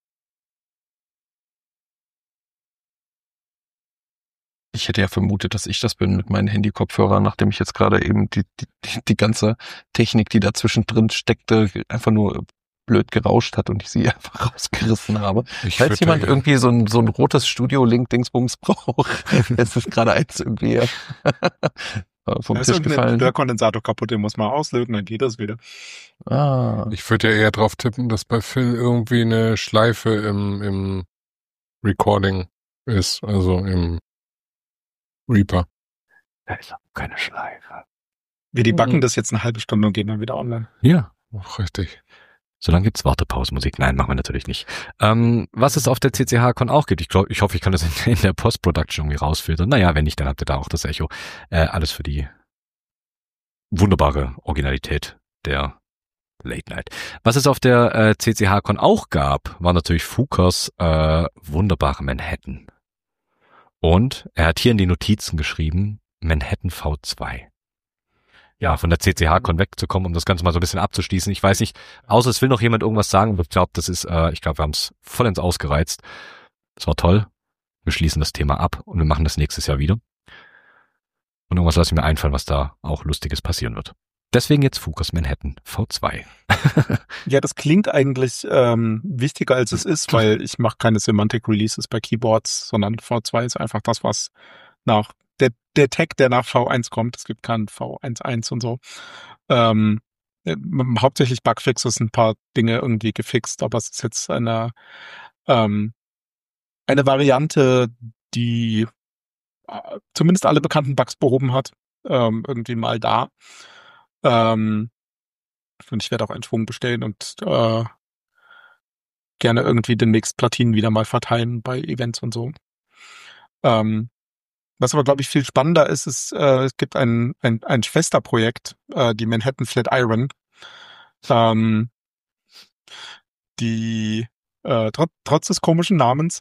Ich hätte ja vermutet, dass ich das bin mit meinen Handy-Kopfhörern, nachdem ich jetzt gerade eben die, die, die ganze Technik, die dazwischen drin steckte, einfach nur blöd gerauscht hat und ich sie einfach rausgerissen habe. Ich Falls jemand ja. irgendwie so ein, so ein rotes Studio-Link-Dingsbums braucht, es ist gerade eins irgendwie vom da Tisch ist gefallen. Der Kondensator kaputt, den muss man auslöten, dann geht das wieder. Ah. Ich würde ja eher drauf tippen, dass bei Phil irgendwie eine Schleife im, im Recording ist, also im Reaper. Da ist auch keine Schleife. Wir debacken mhm. das jetzt eine halbe Stunde und gehen dann wieder online. Ja, auch richtig. Solange gibt's Wartepausenmusik. Nein, machen wir natürlich nicht. Ähm, was es auf der C C H-Con auch gibt, ich glaube, ich hoffe, ich kann das in, in der Post-Production irgendwie rausfiltern. Naja, wenn nicht, dann habt ihr da auch das Echo. Äh, alles für die wunderbare Originalität der Late Night. Was es auf der äh, C C H-Con auch gab, war natürlich Fukas äh, wunderbare Manhattan. Und er hat hier in die Notizen geschrieben, Manhattan V zwei. Ja, von der C C H-Con wegzukommen, um das Ganze mal so ein bisschen abzuschließen. Ich weiß nicht, außer es will noch jemand irgendwas sagen. Ich glaube, das ist, äh, ich glaube, wir haben es vollends ausgereizt. Das war toll. Wir schließen das Thema ab und wir machen das nächstes Jahr wieder. Und irgendwas lasse ich mir einfallen, was da auch Lustiges passieren wird. Deswegen jetzt Fukas Manhattan V zwei. Ja, das klingt eigentlich ähm, wichtiger, als es ist, weil ich mache keine Semantic Releases bei Keyboards, sondern V zwei ist einfach das, was nach der, der Tag, der nach V eins kommt. Es gibt keinen V eins Punkt eins und so. Ähm, äh, hauptsächlich Bugfixes, ein paar Dinge irgendwie gefixt, aber es ist jetzt eine, ähm, eine Variante, die äh, zumindest alle bekannten Bugs behoben hat, ähm, irgendwie mal da. Ähm, und ich werde auch einen Schwung bestellen und äh, gerne irgendwie demnächst Platinen wieder mal verteilen bei Events und so. Ähm, was aber, glaube ich, viel spannender ist, ist, äh, es gibt ein, ein, ein Schwesterprojekt, äh, die Manhattan Flatiron, ähm, die äh, trot, trotz des komischen Namens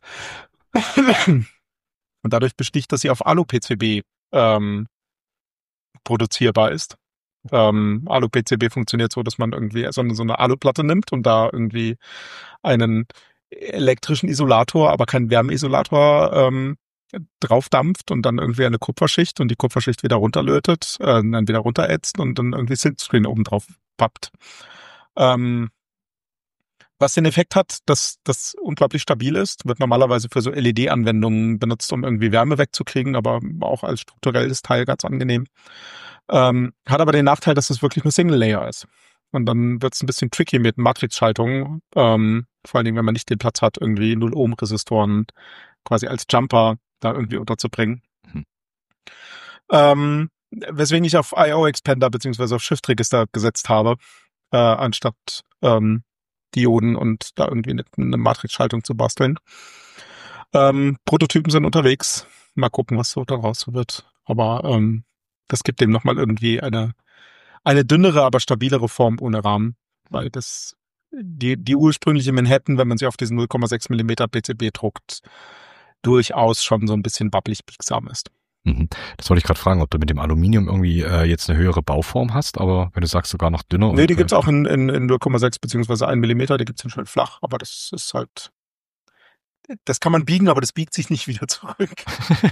und dadurch besticht, dass sie auf Alu-P C B ähm, produzierbar ist. Ähm, Alu-P C B funktioniert so, dass man irgendwie so eine, so eine Aluplatte nimmt und da irgendwie einen elektrischen Isolator, aber keinen Wärmeisolator ähm, draufdampft und dann irgendwie eine Kupferschicht und die Kupferschicht wieder runterlötet, äh, dann wieder runterätzt und dann irgendwie Silkscreen oben drauf pappt. Ähm, was den Effekt hat, dass das unglaublich stabil ist, wird normalerweise für so L E D-Anwendungen benutzt, um irgendwie Wärme wegzukriegen, aber auch als strukturelles Teil ganz angenehm. Ähm, hat aber den Nachteil, dass es wirklich nur Single-Layer ist. Und dann wird es ein bisschen tricky mit Matrix-Schaltungen, ähm, vor allen Dingen, wenn man nicht den Platz hat, irgendwie null-Ohm-Resistoren quasi als Jumper da irgendwie unterzubringen. Mhm. Ähm, weswegen ich auf I O-Expander beziehungsweise auf Shift-Register gesetzt habe, äh, anstatt ähm, Dioden und da irgendwie eine, eine Matrix-Schaltung zu basteln. Ähm, Prototypen sind unterwegs. Mal gucken, was so daraus wird. Aber ähm, das gibt dem nochmal irgendwie eine, eine dünnere, aber stabilere Form ohne Rahmen. Weil das die, die ursprüngliche Manhattan, wenn man sie auf diesen null Komma sechs Millimeter P C B druckt, durchaus schon so ein bisschen wabbelig biegsam ist. Mhm. Das wollte ich gerade fragen, ob du mit dem Aluminium irgendwie äh, jetzt eine höhere Bauform hast, aber wenn du sagst sogar noch dünner. Nee, und, die gibt's äh, auch in, in, in null Komma sechs beziehungsweise ein Millimeter, die gibt's dann schön flach, aber das ist halt, das kann man biegen, aber das biegt sich nicht wieder zurück.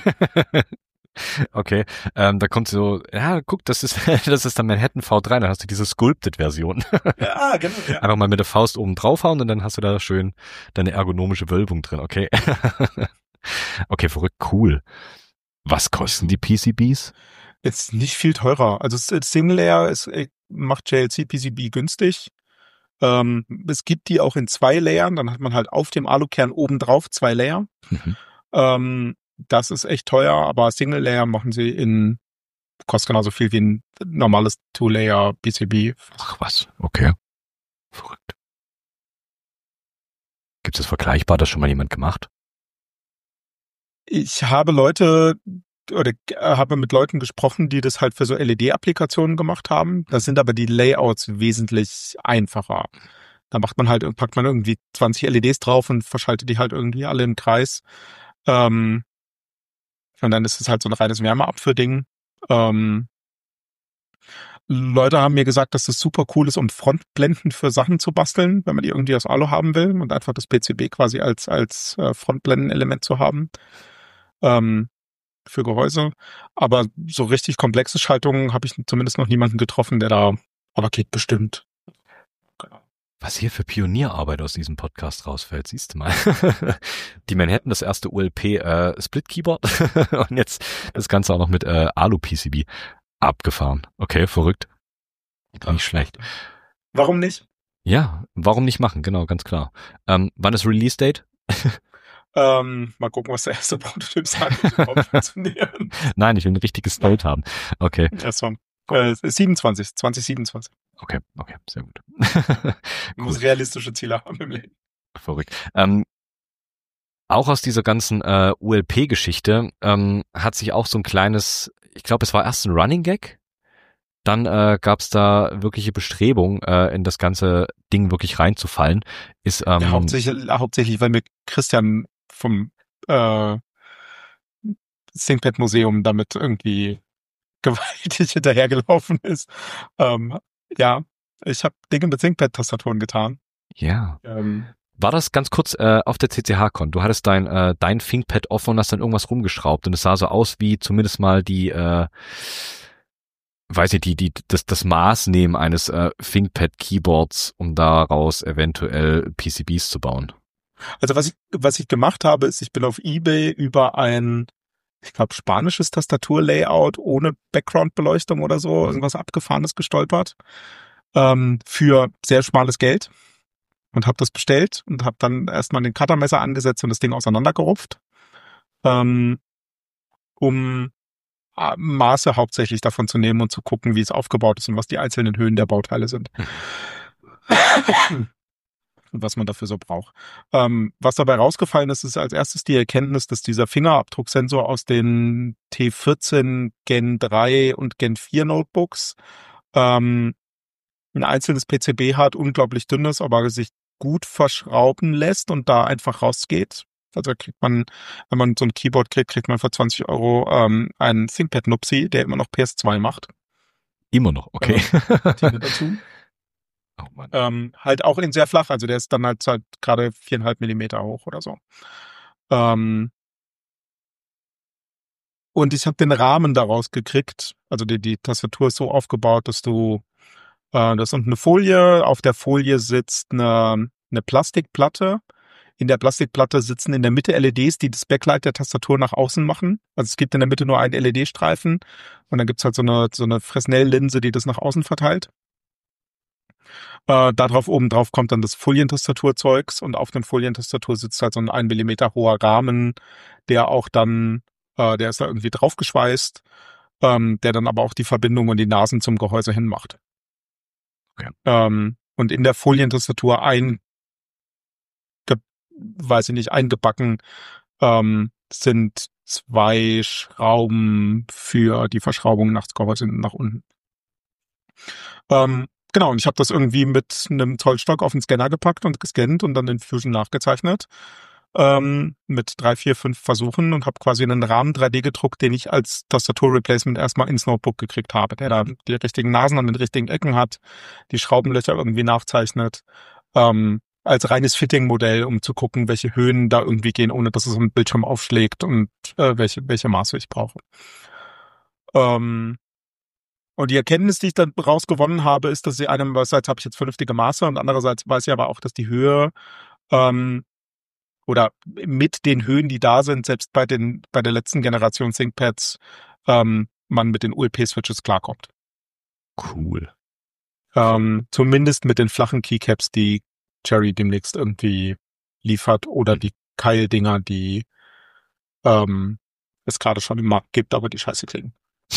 Okay, ähm, da kommt so, ja, guck, das ist das ist dann Manhattan V drei, dann hast du diese Sculpted-Version. Ja, genau. Ja. Einfach mal mit der Faust oben draufhauen und dann hast du da schön deine ergonomische Wölbung drin, okay? Okay, verrückt, cool. Was kosten die P C Bs? Jetzt nicht viel teurer. Also das Single Layer ist, macht J L C P C B günstig. Ähm, es gibt die auch in zwei Layern, dann hat man halt auf dem Alukern oben drauf zwei Layer. Mhm. Ähm, das ist echt teuer, aber Single Layer machen sie in, kostet genauso viel wie ein normales Two-Layer P C B. Ach was, okay. Verrückt. Gibt es vergleichbar, das schon mal jemand gemacht? Ich habe Leute oder habe mit Leuten gesprochen, die das halt für so L E D-Applikationen gemacht haben. Da sind aber die Layouts wesentlich einfacher. Da macht man halt, packt man irgendwie zwanzig L E Ds drauf und verschaltet die halt irgendwie alle im Kreis. Ähm, und dann ist es halt so ein reines Wärmeabführding. Ähm, Leute haben mir gesagt, dass das super cool ist, um Frontblenden für Sachen zu basteln, wenn man die irgendwie aus Alu haben will und einfach das P C B quasi als als äh, Frontblendenelement zu haben. Ähm, für Gehäuse. Aber so richtig komplexe Schaltungen habe ich zumindest noch niemanden getroffen, der da, aber geht bestimmt. Genau. Was hier für Pionierarbeit aus diesem Podcast rausfällt, siehst du mal. Die Manhattan, das erste U L P äh, Split Keyboard und jetzt das Ganze auch noch mit äh, Alu-P C B abgefahren. Okay, verrückt. Nicht schlecht. Warum nicht? Ja, warum nicht machen? Genau, ganz klar. Ähm, wann ist Release Date? Ähm, mal gucken, was der erste Prototyp sagt, ob überhaupt funktionieren. Nein, ich will ein richtiges Date haben. Okay. Erstmal. Äh, siebenundzwanzig, zwanzig siebenundzwanzig. Okay, okay, sehr gut. Man Cool. muss realistische Ziele haben im Leben. Verrückt. Ähm, auch aus dieser ganzen äh, U L P-Geschichte ähm, hat sich auch so ein kleines, ich glaube, es war erst ein Running Gag, dann äh, gab es da wirkliche Bestrebungen, äh, in das ganze Ding wirklich reinzufallen. Ist ähm, Ja, hauptsächlich, hauptsächlich, weil mir Christian vom äh, ThinkPad-Museum damit irgendwie gewaltig hinterhergelaufen ist. Ähm, ja, ich habe Dinge mit ThinkPad-Tastaturen getan. ja. Ähm, War das ganz kurz äh, auf der C C H-Con? Du hattest dein äh, dein ThinkPad offen und hast dann irgendwas rumgeschraubt und es sah so aus wie zumindest mal die, äh, weiß ich, die die das das Maß nehmen eines äh, ThinkPad-Keyboards, um daraus eventuell P C Bs zu bauen. Also was ich was ich gemacht habe, ist, ich bin auf eBay über ein, ich glaube, spanisches Tastaturlayout ohne Background-Beleuchtung oder so, irgendwas Abgefahrenes gestolpert. ähm, für sehr schmales Geld und habe das bestellt und habe dann erstmal den Cuttermesser angesetzt und das Ding auseinandergerupft, ähm, um äh, Maße hauptsächlich davon zu nehmen und zu gucken, wie es aufgebaut ist und was die einzelnen Höhen der Bauteile sind. Und was man dafür so braucht. Ähm, was dabei rausgefallen ist, ist als erstes die Erkenntnis, dass dieser Fingerabdrucksensor aus den T vierzehn Gen drei und Gen vier Notebooks ähm, ein einzelnes P C B hat, unglaublich dünnes, aber sich gut verschrauben lässt und da einfach rausgeht. Also kriegt man, wenn man so ein Keyboard kriegt, kriegt man für zwanzig Euro ähm, einen ThinkPad Nupsi, der immer noch P S zwei macht. Immer noch, okay. Ähm, dazu. Oh Mann. Ähm, halt auch in sehr flach, also der ist dann halt, halt gerade viereinhalb Millimeter hoch oder so. Ähm, und ich habe den Rahmen daraus gekriegt, also die, die Tastatur ist so aufgebaut, dass du, äh, das ist unten eine Folie, auf der Folie sitzt eine, eine Plastikplatte. In der Plastikplatte sitzen in der Mitte L E Ds, die das Backlight der Tastatur nach außen machen. Also es gibt in der Mitte nur einen L E D-Streifen und dann gibt's halt so eine, so eine Fresnel-Linse, die das nach außen verteilt. Äh, darauf oben drauf kommt dann das Folientastaturzeugs und auf der Folientastatur sitzt halt so ein ein Millimeter hoher Rahmen, der auch dann, äh, der ist da irgendwie draufgeschweißt, ähm, der dann aber auch die Verbindung und die Nasen zum Gehäuse hin macht. Okay. Ähm, und in der Folientastatur ein, ge, weiß ich nicht, eingebacken ähm, sind zwei Schrauben für die Verschraubung nach Gehäuse nach unten. Ähm, Genau, und ich habe das irgendwie mit einem Zollstock auf den Scanner gepackt und gescannt und dann in Fusion nachgezeichnet. Ähm, mit drei, vier, fünf Versuchen und habe quasi einen Rahmen drei D gedruckt, den ich als Tastatur-Replacement erstmal ins Notebook gekriegt habe, der da die richtigen Nasen an den richtigen Ecken hat, die Schraubenlöcher irgendwie nachzeichnet, ähm, als reines Fitting-Modell, um zu gucken, welche Höhen da irgendwie gehen, ohne dass es im Bildschirm aufschlägt und äh, welche, welche Maße ich brauche. Ähm, Und die Erkenntnis, die ich dann rausgewonnen habe, ist, dass sie einerseits habe ich jetzt vernünftige Maße und andererseits weiß ich aber auch, dass die Höhe ähm, oder mit den Höhen, die da sind, selbst bei den bei der letzten Generation ThinkPads, ähm, man mit den U L P-Switches klarkommt. Cool. Ähm, zumindest mit den flachen Keycaps, die Cherry demnächst irgendwie liefert oder die Keildinger, die ähm, es gerade schon im Markt gibt, aber die scheiße klingen.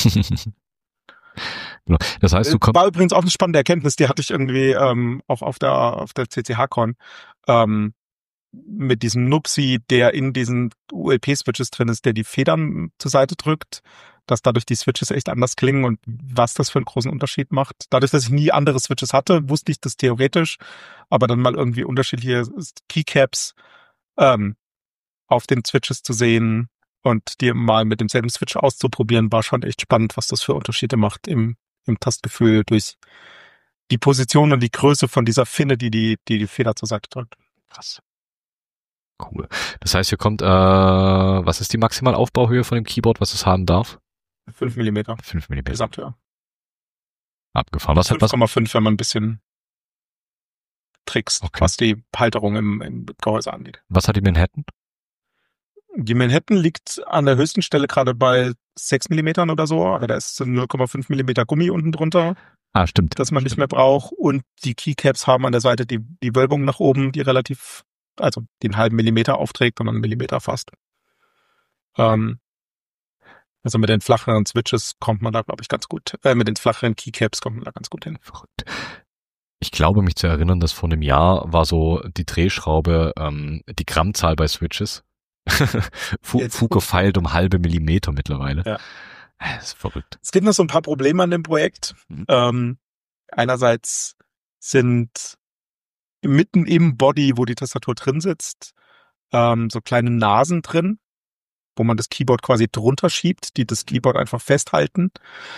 Genau. Das heißt, du kommst. War übrigens auch eine spannende Erkenntnis, die hatte ich irgendwie ähm, auch auf der auf der C C H-Con ähm, mit diesem Nupsi, der in diesen U L P-Switches drin ist, der die Federn zur Seite drückt, dass dadurch die Switches echt anders klingen und was das für einen großen Unterschied macht. Dadurch, dass ich nie andere Switches hatte, wusste ich das theoretisch, aber dann mal irgendwie unterschiedliche Keycaps ähm, auf den Switches zu sehen und die mal mit demselben Switch auszuprobieren, war schon echt spannend, was das für Unterschiede macht im im Tastgefühl durch die Position und die Größe von dieser Finne, die die, die, die Feder zur Seite drückt. Krass. Cool. Das heißt, hier kommt, äh, was ist die maximale Aufbauhöhe von dem Keyboard, was es haben darf? fünf Millimeter. fünf Millimeter. Gesamthöhe. Abgefahren. Was hat was? fünf Komma fünf, wenn man ein bisschen trickst, Okay. was die Halterung im, im Gehäuse angeht. Was hat die Manhattan? Die Manhattan liegt an der höchsten Stelle gerade bei sechs Millimetern oder so, aber da ist null Komma fünf Millimeter Gummi unten drunter, Ah, stimmt. das man nicht mehr braucht. Und die Keycaps haben an der Seite die, die Wölbung nach oben, die relativ, also den halben Millimeter aufträgt und einen Millimeter fast. Ähm, also mit den flacheren Switches kommt man da, glaube ich, ganz gut, äh, mit den flacheren Keycaps kommt man da ganz gut hin. Verrückt. Ich glaube, mich zu erinnern, dass vor einem Jahr war so die Drehschraube, ähm, die Grammzahl bei Switches. Fu Jetzt- Fuge feilt um halbe Millimeter mittlerweile. Ja. Das ist verrückt. Es gibt noch so ein paar Probleme an dem Projekt. Mhm. Ähm, einerseits sind mitten im Body, wo die Tastatur drin sitzt, ähm, so kleine Nasen drin, wo man das Keyboard quasi drunter schiebt, die das Keyboard einfach festhalten.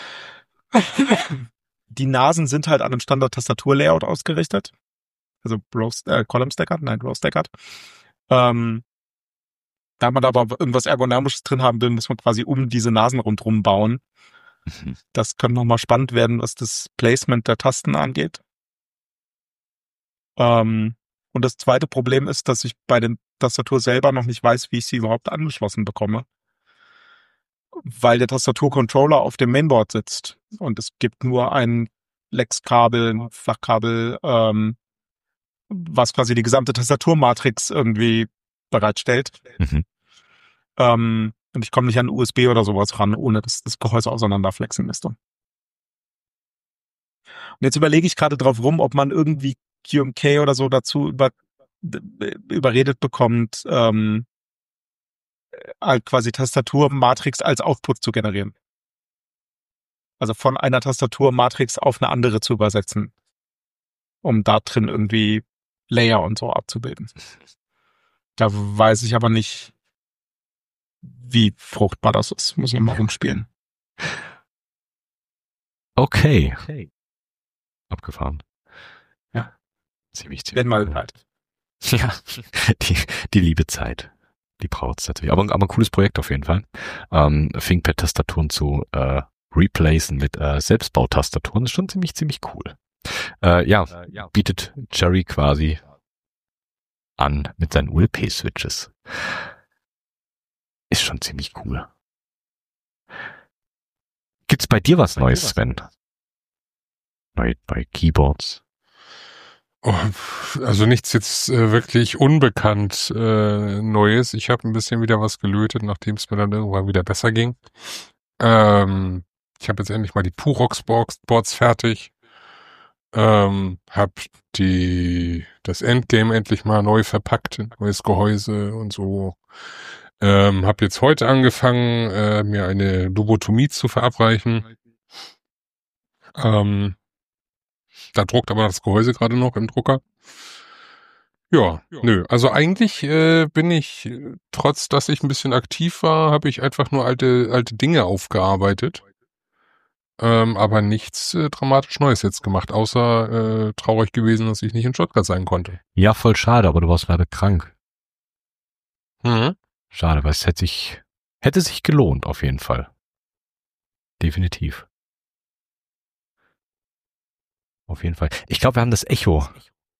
Die Nasen sind halt an einem Standard-Tastatur-Layout ausgerichtet. Also Row, äh, Column Stackert, nein, Row Stackert. Ähm, da man aber irgendwas Ergonomisches drin haben will, muss man quasi um diese Nasen rundherum bauen. Mhm. Das könnte nochmal spannend werden, was das Placement der Tasten angeht. Ähm, und das zweite Problem ist, dass ich bei der Tastatur selber noch nicht weiß, wie ich sie überhaupt angeschlossen bekomme. Weil der Tastaturcontroller auf dem Mainboard sitzt. Und es gibt nur einen Flex-Kabel, ein Flachkabel, ähm, was quasi die gesamte Tastaturmatrix irgendwie bereitstellt. Mhm. Ähm, und ich komme nicht an U S B oder sowas ran, ohne dass das Gehäuse auseinanderflexen müsste. Und jetzt überlege ich gerade drauf rum, ob man irgendwie Q M K oder so dazu über, überredet bekommt, ähm, halt quasi Tastaturmatrix als Output zu generieren. Also von einer Tastaturmatrix auf eine andere zu übersetzen, um da drin irgendwie Layer und so abzubilden. Da weiß ich aber nicht, wie fruchtbar das ist. Muss ich mal rumspielen. Okay. Abgefahren. Ja. Ziemlich, ziemlich. Wenn mal cool. halt. Ja, die, die liebe Zeit. Die braucht's natürlich. Aber, aber ein cooles Projekt auf jeden Fall. Ähm, ThinkPad-Tastaturen zu äh, replacen mit äh, Selbstbautastaturen ist schon ziemlich, ziemlich cool. Äh, ja, bietet Cherry quasi an mit seinen U L P-Switches. Ist schon ziemlich cool. Gibt's bei dir was Neues, Sven? Bei, bei Keyboards? Oh, also nichts jetzt äh, wirklich unbekannt äh, Neues. Ich habe ein bisschen wieder was gelötet, nachdem es mir dann irgendwann wieder besser ging. Ähm, ich habe jetzt endlich mal die Purox Boards fertig. Ähm, hab die das Endgame endlich mal neu verpackt, neues Gehäuse und so. Ähm, hab jetzt heute angefangen, äh, mir eine Lobotomie zu verabreichen. Ähm, da druckt aber das Gehäuse gerade noch im Drucker. Ja, nö. Also eigentlich äh, bin ich, trotz dass ich ein bisschen aktiv war, habe ich einfach nur alte alte Dinge aufgearbeitet. Ähm, aber nichts äh, dramatisch Neues jetzt gemacht, außer äh, traurig gewesen, dass ich nicht in Stuttgart sein konnte. Ja, voll schade, aber du warst leider krank. Mhm. Schade, weil es hätte sich, hätte sich gelohnt, auf jeden Fall. Definitiv. Auf jeden Fall. Ich glaube, wir haben das Echo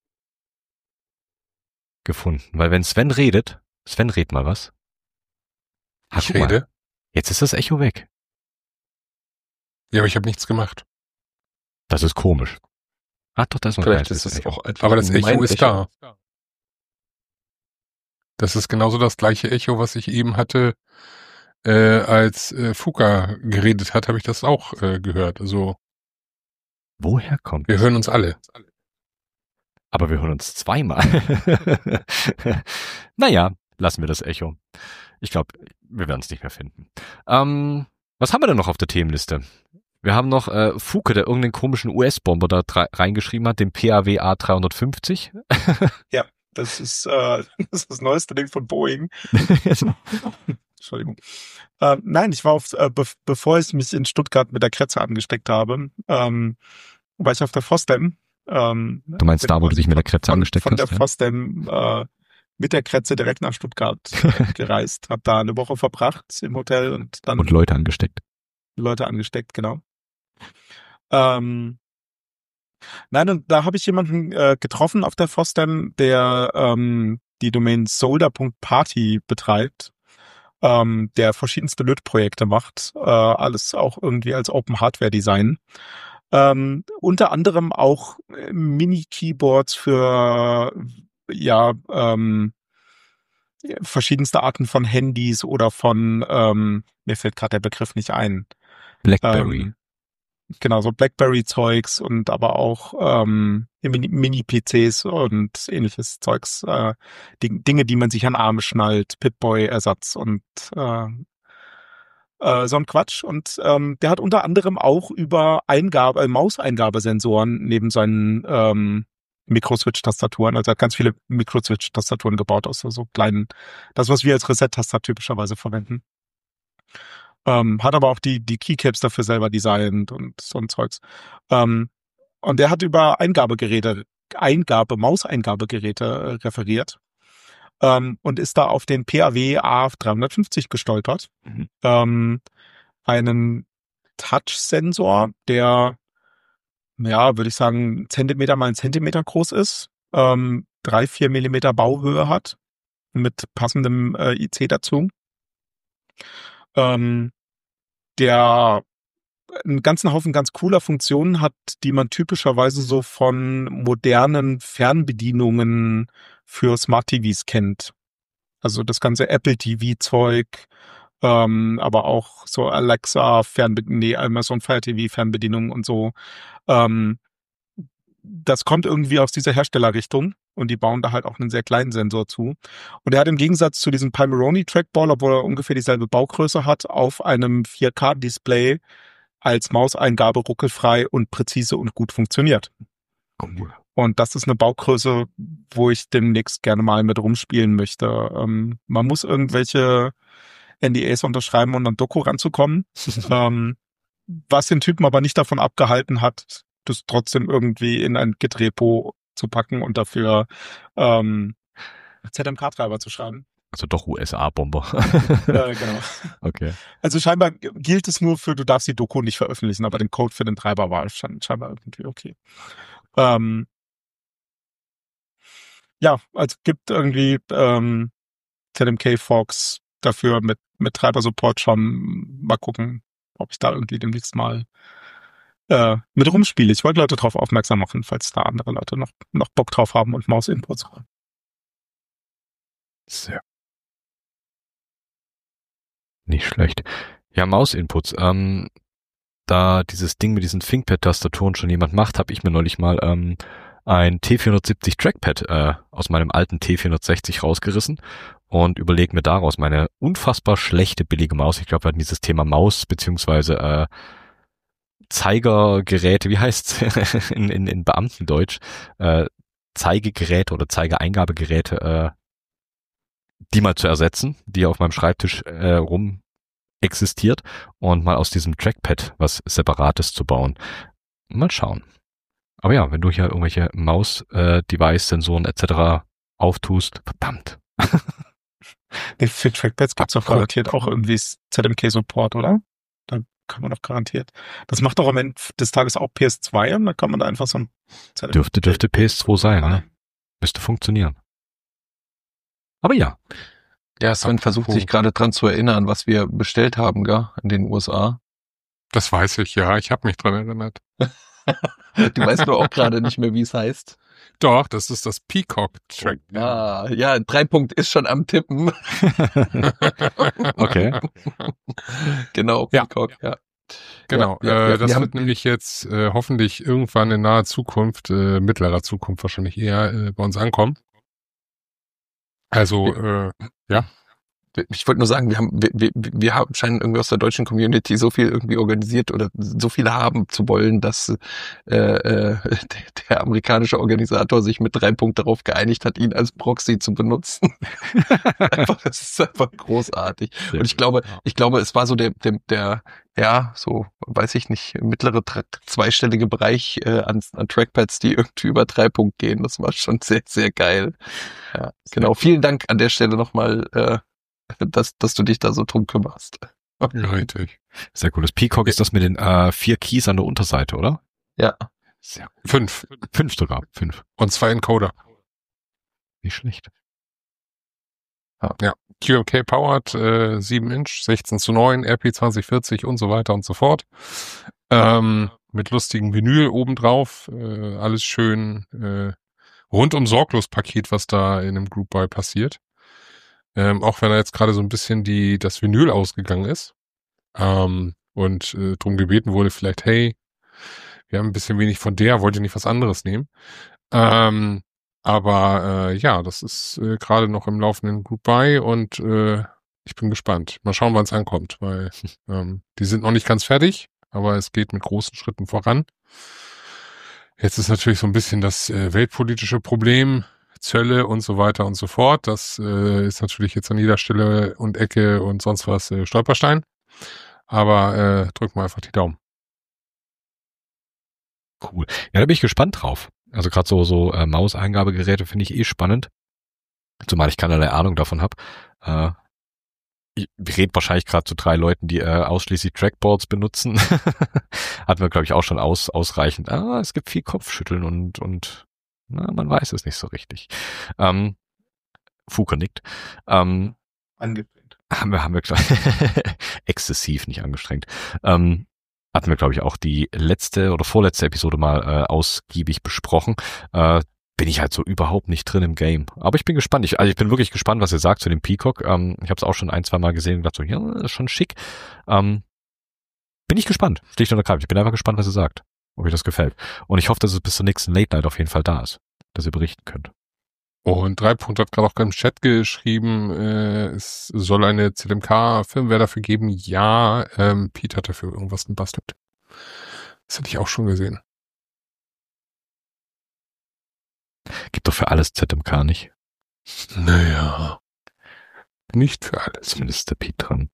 gefunden, weil wenn Sven redet, Sven red mal was. Ach, Ich guck mal, rede. jetzt ist das Echo weg. Ja, aber ich habe nichts gemacht. Das ist komisch. Ah, doch, das ist noch Vielleicht kleines ist es Echo. auch einfach Aber das mein Echo ist da. Das ist genauso das gleiche Echo, was ich eben hatte, äh, als äh, Fuka geredet hat, habe ich das auch äh, gehört. Also Woher kommt wir das? hören uns alle. Aber wir hören uns zweimal. Naja, lassen wir das Echo. Ich glaube, wir werden es nicht mehr finden. Ähm, was haben wir denn noch auf der Themenliste? Wir haben noch äh, Fuke, der irgendeinen komischen U S-Bomber da reingeschrieben hat, den P A W A dreihundertfünfzig. Ja, das ist, äh, das ist das neueste Ding von Boeing. Entschuldigung. Ähm, nein, ich war auf, äh, be bevor ich mich in Stuttgart mit der Kretze angesteckt habe, ähm, war ich auf der FOSDEM. Ähm, Du meinst da, wo du dich mit der Kretze von, angesteckt von hast? der Ja? FOSDEM äh, mit der Kretze direkt nach Stuttgart äh, gereist. Hab da eine Woche verbracht im Hotel und dann Und Leute angesteckt. Leute angesteckt, genau. Ähm, nein, und da habe ich jemanden äh, getroffen auf der FOSDEM, der ähm, die Domain solder Punkt party betreibt, ähm, der verschiedenste Lötprojekte macht, äh, alles auch irgendwie als Open Hardware Design. Ähm, unter anderem auch äh, Mini-Keyboards für ja ähm, verschiedenste Arten von Handys oder von, ähm, mir fällt gerade der Begriff nicht ein. Blackberry. Ähm, genau, so Blackberry-Zeugs und aber auch ähm, Mini- Mini-P Cs und ähnliches Zeugs. Äh, die, Dinge, die man sich an Arme schnallt, Pip-Boy-Ersatz und äh, äh, so ein Quatsch. Und ähm, der hat unter anderem auch über Eingabe, äh, Mauseingabesensoren neben seinen ähm, Microswitch-Tastaturen, also er hat ganz viele Microswitch-Tastaturen gebaut aus so, so kleinen, das, was wir als Reset-Taster typischerweise verwenden. Ähm, hat aber auch die, die Keycaps dafür selber designt und so ein Zeugs. Ähm, und der hat über Eingabegeräte, Eingabe, Mauseingabegeräte äh, referiert. Ähm, und ist da auf den P A W A dreihundertfünfzig gestolpert. Mhm. Ähm, einen Touch-Sensor, der, ja, würde ich sagen, Zentimeter mal ein Zentimeter groß ist, ähm, drei, vier Millimeter Bauhöhe hat, mit passendem äh, I C dazu. Ähm, der einen ganzen Haufen ganz cooler Funktionen hat, die man typischerweise so von modernen Fernbedienungen für Smart T Vs kennt. Also das ganze Apple T V-Zeug, ähm, aber auch so Alexa, Fernbedienung, nee, Amazon Fire T V, Fernbedienung und so. Ähm, das kommt irgendwie aus dieser Herstellerrichtung und die bauen da halt auch einen sehr kleinen Sensor zu. Und er hat im Gegensatz zu diesem Palmeroni Trackball, obwohl er ungefähr dieselbe Baugröße hat, auf einem vier K-Display als Mauseingabe ruckelfrei und präzise und gut funktioniert. Cool. Und das ist eine Baugröße, wo ich demnächst gerne mal mit rumspielen möchte. Ähm, man muss irgendwelche N D As unterschreiben, um an Doku ranzukommen. ähm, was den Typen aber nicht davon abgehalten hat, das trotzdem irgendwie in ein Git-Repo zu packen und dafür ähm, Z M K-Treiber zu schreiben. Also doch U S A-Bomber. äh, genau. Okay. Also scheinbar gilt es nur für, du darfst die Doku nicht veröffentlichen, aber den Code für den Treiber war scheinbar irgendwie okay. Ähm, ja, also gibt irgendwie ähm, Z M K Fox dafür mit, mit Treiber-Support schon. Mal gucken, ob ich da irgendwie demnächst mal äh, mit rumspiele. Ich wollte Leute drauf aufmerksam machen, falls da andere Leute noch, noch Bock drauf haben und Maus-Inputs haben. Sehr. Nicht schlecht. Ja, Maus-Inputs. Ähm, da dieses Ding mit diesen ThinkPad-Tastaturen schon jemand macht, habe ich mir neulich mal ähm, ein T vierhundertsiebzig Trackpad äh, aus meinem alten T vierhundertsechzig rausgerissen und überlege mir daraus meine unfassbar schlechte, billige Maus. Ich glaube, wir hatten dieses Thema Maus beziehungsweise äh, Zeigergeräte, wie heißt's in, in, in Beamtendeutsch, äh, Zeigegeräte oder Zeigeeingabegeräte, äh, die mal zu ersetzen, die auf meinem Schreibtisch äh, rum existiert und mal aus diesem Trackpad was Separates zu bauen. Mal schauen. Aber ja, wenn du hier irgendwelche Maus-Device-Sensoren äh, et cetera auftust, verdammt. Nee, für Trackpads gibt's doch garantiert auch irgendwie Z M K-Support, oder? Da kann man doch garantiert. Das macht doch am Ende des Tages auch P S zwei und dann kann man da einfach so ein Z M K Dürfte, dürfte P S zwei sein, ne? Müsste funktionieren. Aber ja. Ja, Sven versucht sich gerade dran zu erinnern, was wir bestellt haben, gell, in den U S A. Das weiß ich, ja. Ich habe mich dran erinnert. Du weißt nur auch gerade nicht mehr, wie es heißt. Doch, das ist das Peacock Track. Ah, ja, drei Punkt ist schon am Tippen. Okay. Genau, Peacock, ja. ja. Genau, ja, ja, äh, ja, das wir wird haben, nämlich jetzt äh, hoffentlich irgendwann in naher Zukunft, äh, mittlerer Zukunft wahrscheinlich eher äh, bei uns ankommen. Also, äh, ja. Ich wollte nur sagen, wir haben, wir, wir, wir haben, scheinen irgendwie aus der deutschen Community so viel irgendwie organisiert oder so viele haben zu wollen, dass äh, äh, der, der amerikanische Organisator sich mit drei Punkt darauf geeinigt hat, ihn als Proxy zu benutzen. Einfach, das ist einfach großartig. Und ich glaube, ich glaube, es war so der, der, der ja, so, weiß ich nicht, mittlere zweistellige Bereich äh, an, an Trackpads, die irgendwie über drei Punkt gehen. Das war schon sehr, sehr geil. Ja, genau. Vielen Dank an der Stelle nochmal, äh, dass, dass du dich da so drum kümmerst. Richtig. Sehr cool. Das Peacock ist das mit den äh, vier Keys an der Unterseite, oder? Ja. Sehr gut. Fünf. Fünf sogar. Fünf. Und zwei Encoder. Nicht schlecht. Ja. ja. Q M K powered, äh, sieben Inch, sechzehn zu neun, R P zwanzig vierzig und so weiter und so fort. Ähm, mit lustigen Vinyl obendrauf. Äh, alles schön äh, rundum sorglos Paket, was da in einem Group Buy passiert. Ähm, auch wenn er jetzt gerade so ein bisschen die das Vinyl ausgegangen ist ähm, und äh, drum gebeten wurde, vielleicht, hey, wir haben ein bisschen wenig von der, wollt ihr nicht was anderes nehmen? Ähm, aber äh, ja, das ist äh, gerade noch im laufenden Group Buy und äh, ich bin gespannt. Mal schauen, wann es ankommt, weil ähm, die sind noch nicht ganz fertig, aber es geht mit großen Schritten voran. Jetzt ist natürlich so ein bisschen das äh, weltpolitische Problem, Zölle und so weiter und so fort. Das äh, ist natürlich jetzt an jeder Stelle und Ecke und sonst was äh, Stolperstein. Aber äh, drücken wir einfach die Daumen. Cool. Ja, da bin ich gespannt drauf. Also gerade so so äh, Mauseingabegeräte finde ich eh spannend. Zumal ich keinerlei Ahnung davon habe. Äh, ich rede wahrscheinlich gerade zu drei Leuten, die äh, ausschließlich Trackboards benutzen. Hatten wir, glaube ich, auch schon aus, ausreichend. Ah, es gibt viel Kopfschütteln und und na, man weiß es nicht so richtig. Ähm, Fuker nickt. Ähm, Angestrengt. haben wir, haben wir gesagt. Exzessiv, nicht angestrengt. Ähm, Hatten wir, glaube ich, auch die letzte oder vorletzte Episode mal äh, ausgiebig besprochen. Äh, bin ich halt so überhaupt nicht drin im Game. Aber ich bin gespannt. Ich, also ich bin wirklich gespannt, was ihr sagt zu dem Peacock. Ähm, ich habe es auch schon ein, zwei Mal gesehen und gedacht so, ja, das ist schon schick. Ähm, bin ich gespannt. Schlicht und ergreifend. Ich bin einfach gespannt, was ihr sagt. Ob euch das gefällt. Und ich hoffe, dass es bis zur nächsten Late Night auf jeden Fall da ist. Dass ihr berichten könnt. Und Dreipunkt hat gerade auch im Chat geschrieben, äh, es soll eine Z M K-Firmware dafür geben. Ja, ähm, Pete hat dafür irgendwas gebastelt. Das hätte ich auch schon gesehen. Gibt doch für alles Z M K, nicht? Naja, nicht für alles. Zumindest ist der Pete dran.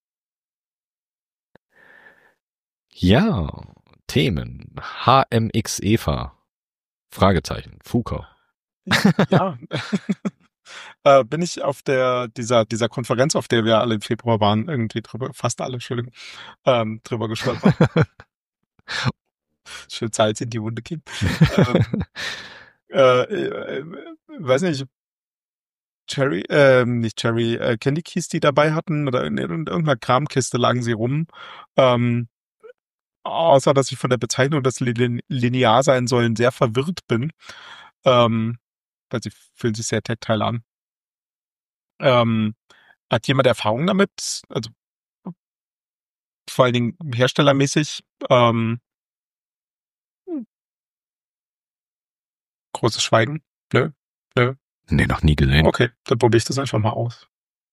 Ja, Themen. H M X Eva. Fragezeichen. Fuka. Ja. äh, bin ich auf der dieser dieser Konferenz, auf der wir alle im Februar waren, irgendwie drüber, fast alle, Entschuldigung, ähm, drüber gestolpert. Schön Salz in die Wunde geben. ähm, äh, äh, weiß nicht, Cherry, ähm, nicht Cherry, äh, Candy Keys, die dabei hatten, oder in, in irgendeiner Kramkiste lagen sie rum. Ähm, außer, dass ich von der Bezeichnung, dass sie lin- linear sein sollen, sehr verwirrt bin. Ähm, weil sie fühlen sich sehr taktile an. Ähm, hat jemand Erfahrung damit? Also vor allen Dingen herstellermäßig? Ähm, großes Schweigen? Nö? Nö? Nee, noch nie gesehen. Okay, dann probiere ich das einfach mal aus.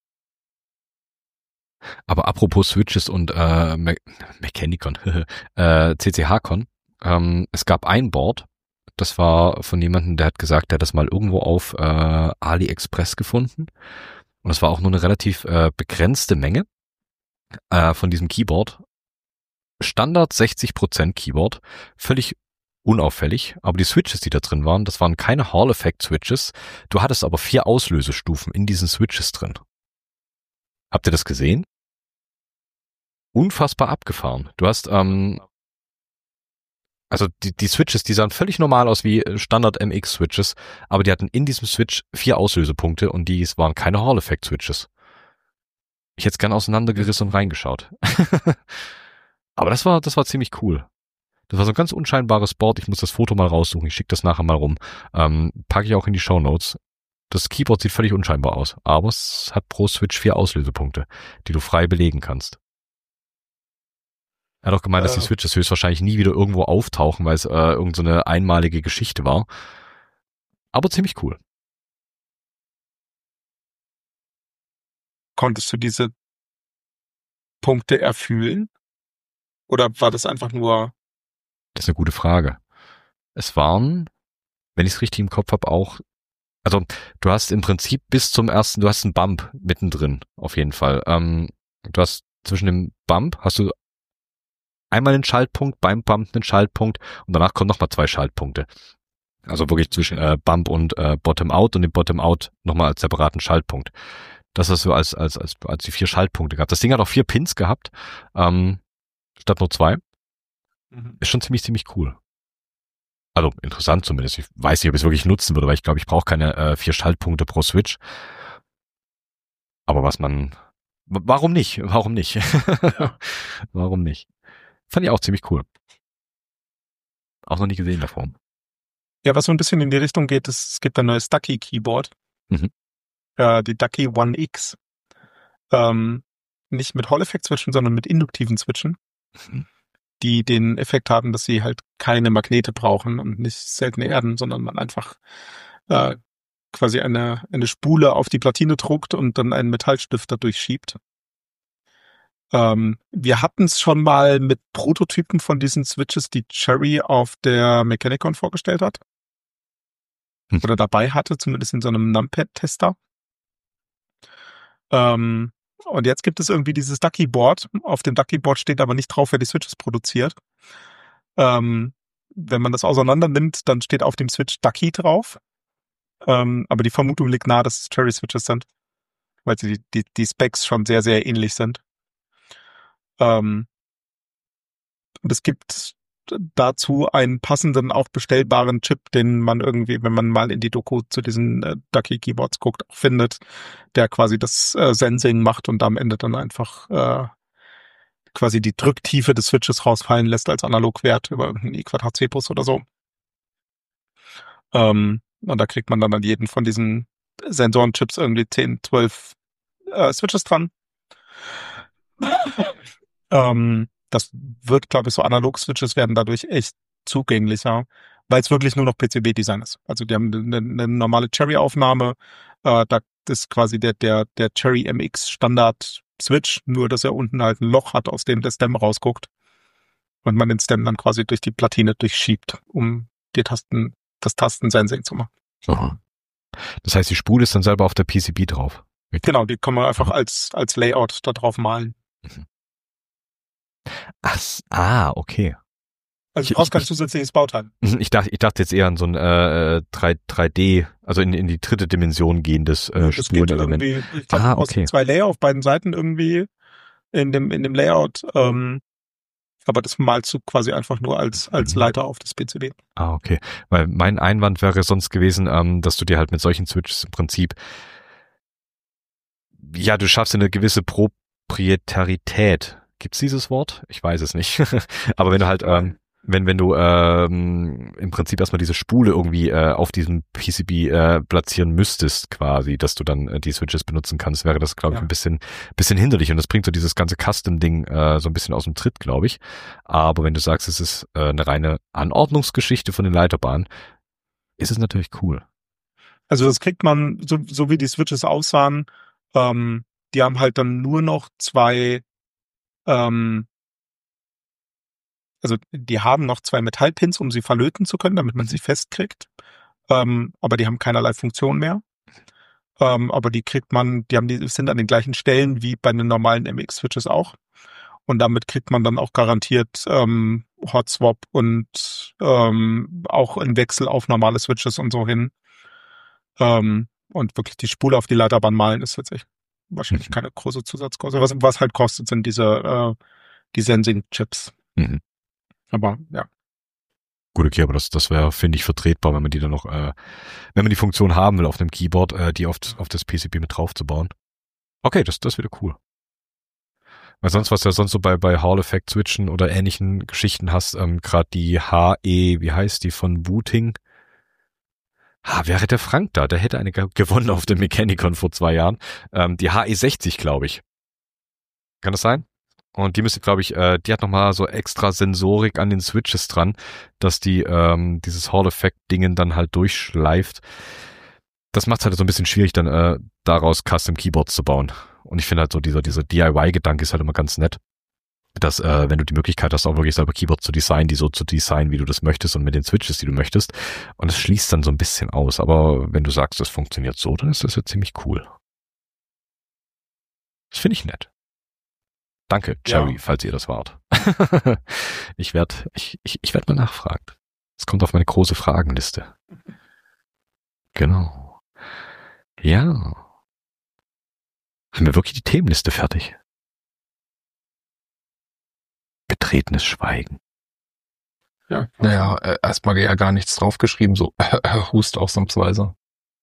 Aber apropos Switches und äh, Me- Mechanicon, äh, C C H-Con, ähm, es gab ein Board, das war von jemandem, der hat gesagt, der hat das mal irgendwo auf äh, AliExpress gefunden. Und es war auch nur eine relativ äh, begrenzte Menge äh, von diesem Keyboard. Standard sechzig Prozent Keyboard, völlig unauffällig, aber die Switches, die da drin waren, das waren keine Hall-Effect-Switches. Du hattest aber vier Auslösestufen in diesen Switches drin. Habt ihr das gesehen? Unfassbar abgefahren. Du hast, ähm, also die, die Switches, die sahen völlig normal aus wie Standard M X-Switches, aber die hatten in diesem Switch vier Auslösepunkte und die waren keine Hall-Effect-Switches. Ich hätte es gern auseinandergerissen und reingeschaut. Aber das war, das war ziemlich cool. Das war so ein ganz unscheinbares Board. Ich muss das Foto mal raussuchen. Ich schicke das nachher mal rum. Ähm, packe ich auch in die Shownotes. Das Keyboard sieht völlig unscheinbar aus, aber es hat pro Switch vier Auslösepunkte, die du frei belegen kannst. Er hat auch gemeint, äh, dass die Switches höchstwahrscheinlich nie wieder irgendwo auftauchen, weil es äh, irgend so eine einmalige Geschichte war. Aber ziemlich cool. Konntest du diese Punkte erfühlen? Oder war das einfach nur... Das ist eine gute Frage. Es waren, wenn ich es richtig im Kopf habe, auch, also du hast im Prinzip bis zum ersten, du hast einen Bump mittendrin, auf jeden Fall. Ähm, du hast zwischen dem Bump, hast du einmal einen Schaltpunkt, beim Bump einen Schaltpunkt und danach kommen nochmal zwei Schaltpunkte. Also wirklich zwischen äh, Bump und äh, Bottom Out und dem Bottom Out nochmal als separaten Schaltpunkt. Das hast du als, als, als, als die vier Schaltpunkte gehabt. Das Ding hat auch vier Pins gehabt, ähm, statt nur zwei. Mhm. Ist schon ziemlich, ziemlich cool. Also interessant zumindest. Ich weiß nicht, ob ich es wirklich nutzen würde, weil ich glaube, ich brauche keine äh, vier Schaltpunkte pro Switch. Aber was man... Warum nicht? Warum nicht? Ja. Warum nicht? Fand ich auch ziemlich cool. Auch noch nie gesehen davor. Ja, was so ein bisschen in die Richtung geht, ist, es gibt ein neues Ducky-Keyboard. Mhm. Äh, die Ducky One X. Ähm, nicht mit Hall-Effekt-Switchen, sondern mit induktiven Switchen. Mhm. Die den Effekt haben, dass sie halt keine Magnete brauchen und nicht seltene Erden, sondern man einfach äh, quasi eine, eine Spule auf die Platine druckt und dann einen Metallstifter durchschiebt. Ähm, wir hatten es schon mal mit Prototypen von diesen Switches, die Cherry auf der Mechanicon vorgestellt hat. Hm. Oder dabei hatte, zumindest in so einem Numpad-Tester. Ähm, und jetzt gibt es irgendwie dieses Ducky-Board. Auf dem Ducky-Board steht aber nicht drauf, wer die Switches produziert. Ähm, wenn man das auseinander nimmt, dann steht auf dem Switch Ducky drauf. Ähm, aber die Vermutung liegt nahe, dass es Cherry-Switches sind. Weil die, die, die Specs schon sehr, sehr ähnlich sind. Ähm, und es gibt dazu einen passenden, auch bestellbaren Chip, den man irgendwie, wenn man mal in die Doku zu diesen äh, Ducky-Keyboards guckt, auch findet, der quasi das äh, Sensing macht und am Ende dann einfach äh, quasi die Drücktiefe des Switches rausfallen lässt als Analogwert über irgendeinen I Quadrat C-Bus oder so. Ähm, und da kriegt man dann an jeden von diesen Sensorenchips irgendwie zehn, zwölf äh, Switches dran. ähm, das wird, glaube ich, so Analog-Switches werden dadurch echt zugänglicher, weil es wirklich nur noch P C B-Design ist. Also die haben eine, eine normale Cherry-Aufnahme, äh, da ist quasi der, der, der Cherry M X Standard-Switch, nur dass er unten halt ein Loch hat, aus dem der Stem rausguckt und man den Stem dann quasi durch die Platine durchschiebt, um die Tasten, das Tastensensing zu machen. So. Das heißt, die Spule ist dann selber auf der P C B drauf. Richtig? Genau, die kann man einfach als, als Layout da drauf malen. Ach, ah, okay. Also Ich- du brauchst ich- kein zusätzliches Bauteil. Ich dachte, ich dachte jetzt eher an so ein äh, drei D, also in, in die dritte Dimension gehendes äh, Das geht Spurenelement. irgendwie, ich glaube, Ah, aus okay. zwei Layer auf beiden Seiten irgendwie in dem, in dem Layout, ähm, aber das malst du quasi einfach nur als, als Mhm. Leiter auf das P C B. Ah, okay. Weil mein Einwand wäre sonst gewesen, ähm, dass du dir halt mit solchen Switches im Prinzip, ja, du schaffst eine gewisse Proprietarität. Gibt's dieses Wort? Ich weiß es nicht. Aber wenn du halt, ähm, wenn, wenn du ähm, im Prinzip erstmal diese Spule irgendwie äh, auf diesem P C B äh, platzieren müsstest, quasi, dass du dann äh, die Switches benutzen kannst, wäre das, glaube ich, Ja. ein bisschen, bisschen hinderlich. Und das bringt so dieses ganze Custom-Ding äh, so ein bisschen aus dem Tritt, glaube ich. Aber wenn du sagst, es ist äh, eine reine Anordnungsgeschichte von den Leiterbahnen, ist es natürlich cool. Also das kriegt man, so, so wie die Switches aussahen, ähm, die haben halt dann nur noch zwei, ähm, also die haben noch zwei Metallpins, um sie verlöten zu können, damit man sie festkriegt. Ähm, aber die haben keinerlei Funktion mehr. Ähm, aber die kriegt man, die haben die sind an den gleichen Stellen wie bei den normalen M X-Switches auch. Und damit kriegt man dann auch garantiert ähm, Hotswap und ähm, auch einen Wechsel auf normale Switches und so hin. Ähm, und wirklich die Spule auf die Leiterbahn malen ist tatsächlich wahrscheinlich Mhm. keine große Zusatzkosten. Was, was halt kostet, sind diese äh, die Sensing-Chips. Mhm. Aber ja. Gut, okay, aber das, das wäre, finde ich, vertretbar, wenn man die dann noch, äh, wenn man die Funktion haben will auf einem Keyboard, äh, die auf, auf das P C B mit drauf zu bauen. Okay, das, das wäre cool. Weil sonst, was du ja sonst so bei, bei Hall-Effect-Switchen oder ähnlichen Geschichten hast, ähm, gerade die H E, wie heißt die, von Wooting? Ha, wäre der Frank da, der hätte eine ge- gewonnen auf dem Mechanicon vor zwei Jahren. Ähm, die H E sechzig, glaube ich. Kann das sein? Und die müsste, glaube ich, äh, die hat nochmal so extra Sensorik an den Switches dran, dass die ähm, dieses Hall-Effect-Dingen dann halt durchschleift. Das macht es halt so ein bisschen schwierig, dann äh, daraus Custom-Keyboards zu bauen. Und ich finde halt so, dieser, dieser D I Y-Gedanke ist halt immer ganz nett. Dass, äh, wenn du die Möglichkeit hast, auch wirklich selber Keyboards zu designen, die so zu designen, wie du das möchtest und mit den Switches, die du möchtest. Und es schließt dann so ein bisschen aus. Aber wenn du sagst, das funktioniert so, dann ist das ja ziemlich cool. Das finde ich nett. Danke, Jerry, Ja. falls ihr das wart. ich werde ich, ich, ich werd mal nachfragen. Es kommt auf meine große Fragenliste. Genau. Ja. Haben wir wirklich die Themenliste fertig? Betretenes Schweigen. Ja. Naja, äh, erstmal ja gar nichts draufgeschrieben, so Hust ausnahmsweise.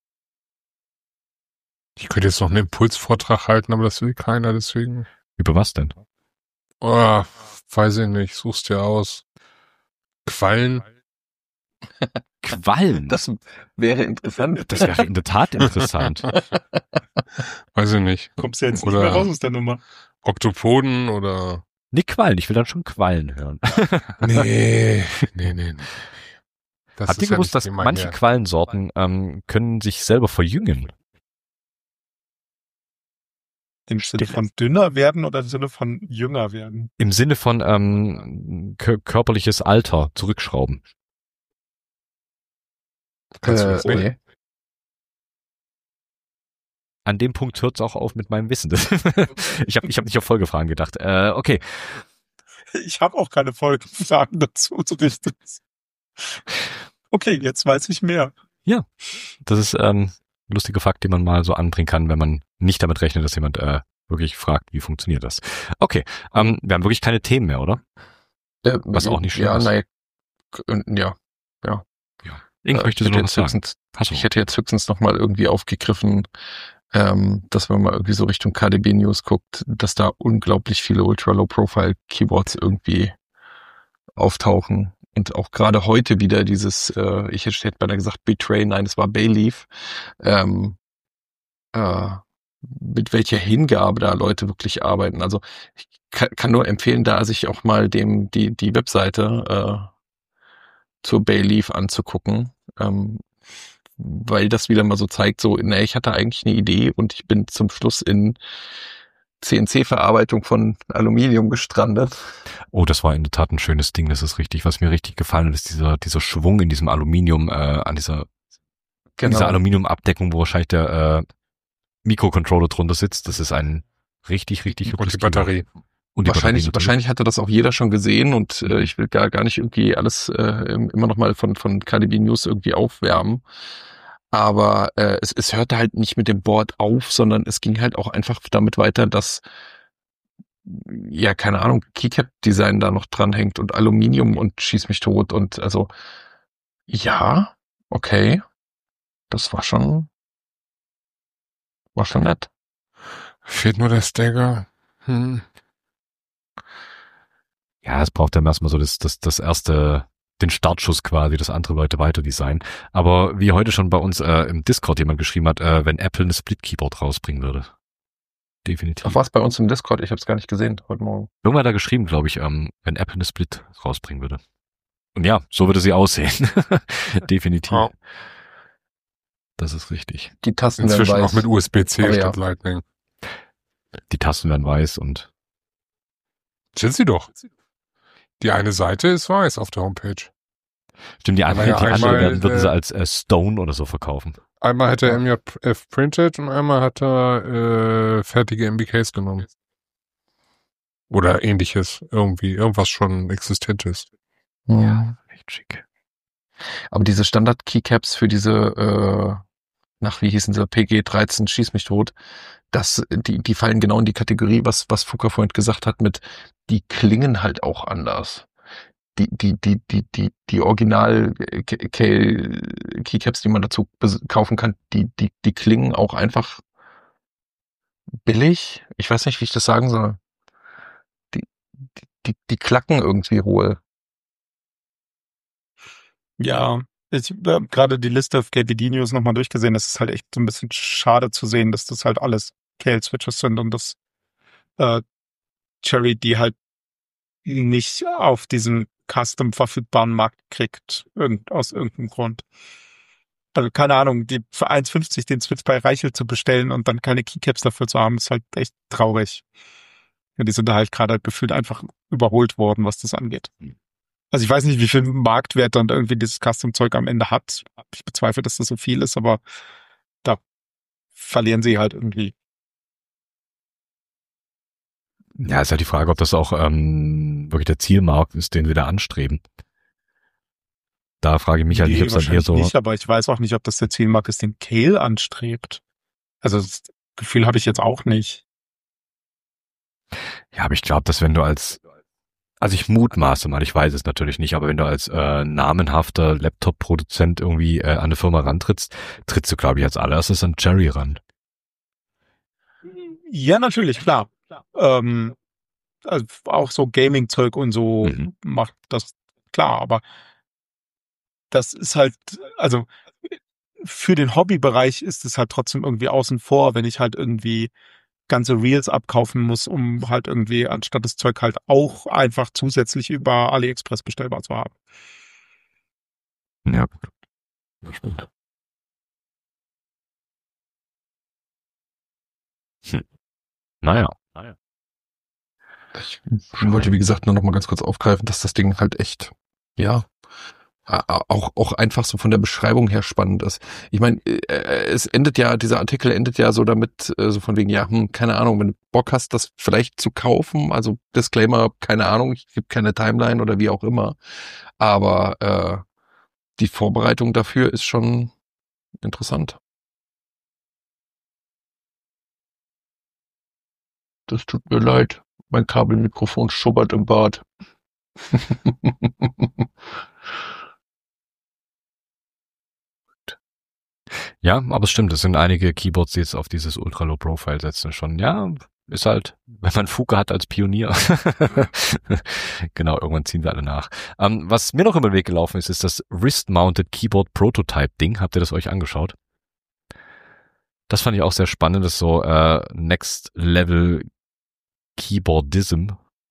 Ich könnte jetzt noch einen Impulsvortrag halten, aber das will keiner, deswegen. Über was denn? Oh, weiß ich nicht, such's dir aus. Quallen. Quallen. Das wäre interessant. Das wäre in der Tat interessant. Weiß ich nicht. Kommst du jetzt nicht Oder- mehr raus aus der Nummer? Oktopoden oder. Nee, Quallen. Ich will dann schon Quallen hören. Nee, nee, nee, nee. Das Habt ihr ist ja gewusst, nicht dass wie mein manche Herr. Quallensorten ähm, können sich selber verjüngen? Im Sinne von dünner werden oder im Sinne von jünger werden? Im Sinne von ähm, kö- körperliches Alter zurückschrauben. Kannst du Äh, das nicht? nee. An dem Punkt hört es auch auf mit meinem Wissen. ich habe ich hab nicht auf Folgefragen gedacht. Äh, okay, Ich habe auch keine Folgenfragen dazu so richtig. Okay, jetzt weiß ich mehr. das ist ähm, ein lustiger Fakt, den man mal so anbringen kann, wenn man nicht damit rechnet, dass jemand äh, wirklich fragt, wie funktioniert das. Okay, ähm, wir haben wirklich keine Themen mehr, oder? Äh, Was auch nicht schlimm ja, ist. nein, ja. Irgend Äh, möchtest ich du hätte noch was jetzt sagen? höchstens, Hast du? ich hätte jetzt höchstens noch mal irgendwie aufgegriffen, ähm, dass wenn man irgendwie so Richtung K D B News guckt, dass da unglaublich viele Ultra-Low-Profile-Keywords irgendwie auftauchen. Und auch gerade heute wieder dieses, äh, ich hätte beinahe gesagt Betray, nein, es war Bayleaf, ähm, äh, mit welcher Hingabe da Leute wirklich arbeiten. Also ich kann, kann nur empfehlen, da sich auch mal dem die die Webseite äh, zur Bayleaf anzugucken, ähm, weil das wieder mal so zeigt, so, ne, ich hatte eigentlich eine Idee und ich bin zum Schluss in C N C-Verarbeitung von Aluminium gestrandet. Oh, das war in der Tat ein schönes Ding, das ist richtig. Was mir richtig gefallen hat, ist dieser dieser Schwung in diesem Aluminium, äh, an dieser, Genau. dieser Aluminiumabdeckung, wo wahrscheinlich der äh, Mikrocontroller drunter sitzt. Das ist ein richtig, richtig Und hübsches die Batterie. Keyboard. Und die Wahrscheinlich, Batterie wahrscheinlich hatte das auch jeder schon gesehen und äh, ich will gar, gar nicht irgendwie alles äh, immer noch mal von, von K D B News irgendwie aufwärmen. Aber äh, es, es hörte halt nicht mit dem Board auf, sondern es ging halt auch einfach damit weiter, dass, ja, keine Ahnung, Keycap-Design da noch dranhängt und Aluminium und schieß mich tot. Und also, ja, okay, das war schon, war schon nett. Fehlt nur der Stagger. Hm. Ja, es braucht dann erstmal so das, das, das erste, den Startschuss quasi, dass andere Leute weiter designen. Aber wie heute schon bei uns äh, im Discord jemand geschrieben hat, äh, wenn Apple eine Split-Keyboard rausbringen würde. Definitiv. Ach, was bei uns im Discord? Ich habe es gar nicht gesehen heute Morgen. Irgendwer hat da geschrieben, glaube ich, ähm, wenn Apple eine Split rausbringen würde. Und ja, so würde sie aussehen. Definitiv. Ja. Das ist richtig. Die Tasten Inzwischen werden weiß. auch mit U S B C Aber statt ja. Lightning. Die Tasten werden weiß und Sind sie doch. Die eine Seite ist weiß auf der Homepage. stimmt, die Aber andere, ja, die andere einmal, werden, würden sie äh, als äh, Stone oder so verkaufen. Einmal hat er M J F printed und einmal hat er äh, fertige M B Ks genommen. Oder ähnliches. Irgendwie. Irgendwas schon Existentes. Ja. Echt schick. Aber diese Standard-Keycaps für diese, äh, nach wie hießen sie, P G dreizehn, schieß mich tot, das, die, die fallen genau in die Kategorie, was, was Fuka vorhin gesagt hat, mit, die klingen halt auch anders. Die, die, die, die, die, die Original-Keycaps, die man dazu kaufen kann, die, die, die klingen auch einfach billig. Ich weiß nicht, wie ich das sagen soll. Die, die, die, die klacken irgendwie hohl. Ja, ich habe gerade die Liste auf K D B News nochmal durchgesehen. Es ist halt echt so ein bisschen schade zu sehen, dass das halt alles K L-Switches sind und das äh, Cherry die halt nicht auf diesem custom verfügbaren Markt kriegt, irgend, aus irgendeinem Grund. Also keine Ahnung, die für eins fünfzig den Switch bei Reichel zu bestellen und dann keine Keycaps dafür zu haben, ist halt echt traurig. Ja, die sind da halt gerade halt gefühlt einfach überholt worden, was das angeht. Also ich weiß nicht, wie viel Marktwert dann irgendwie dieses Custom-Zeug am Ende hat. Ich bezweifle, dass das so viel ist, aber da verlieren sie halt irgendwie. Ja, ist halt die Frage, ob das auch ähm, wirklich der Zielmarkt ist, den wir da anstreben. Da frage ich mich halt Nee, nicht, ob es dann eher so... nicht, aber ich weiß auch nicht, ob das der Zielmarkt ist, den Cale anstrebt. Also das Gefühl habe ich jetzt auch nicht. Ja, aber ich glaube, dass wenn du als... Also ich mutmaße mal, ich weiß es natürlich nicht, aber wenn du als äh, namenhafter Laptop-Produzent irgendwie äh, an eine Firma rantrittst, trittst du, glaube ich, als allererstes an Cherry ran. Ja, natürlich, klar. Ähm, also auch so Gaming-Zeug und so Mhm. macht das klar, aber das ist halt, also für den Hobbybereich ist es halt trotzdem irgendwie außen vor, wenn ich halt irgendwie ganze Reels abkaufen muss, um halt irgendwie anstatt das Zeug halt auch einfach zusätzlich über AliExpress bestellbar zu haben. Ja, das stimmt. Hm. Naja. naja. Ich wollte, wie gesagt, nur noch mal ganz kurz aufgreifen, dass das Ding halt echt, ja, auch auch einfach so von der Beschreibung her spannend ist. Ich meine, es endet ja, dieser Artikel endet ja so damit, so von wegen, ja, hm, keine Ahnung, wenn du Bock hast, das vielleicht zu kaufen, also Disclaimer, keine Ahnung, ich gebe keine Timeline oder wie auch immer, aber äh, die Vorbereitung dafür ist schon interessant. Das tut mir leid, mein Kabelmikrofon schubbert im Bad. Ja, aber es stimmt, es sind einige Keyboards, die jetzt auf dieses Ultra-Low-Profile setzen schon. Ja, ist halt, wenn man Fuke hat als Pionier. Genau, irgendwann ziehen wir alle nach. Ähm, was mir noch über den Weg gelaufen ist, ist das Wrist-Mounted Keyboard Prototype-Ding. Habt ihr das euch angeschaut? Das fand ich auch sehr spannend. Das ist so äh, Next Level Keyboardism.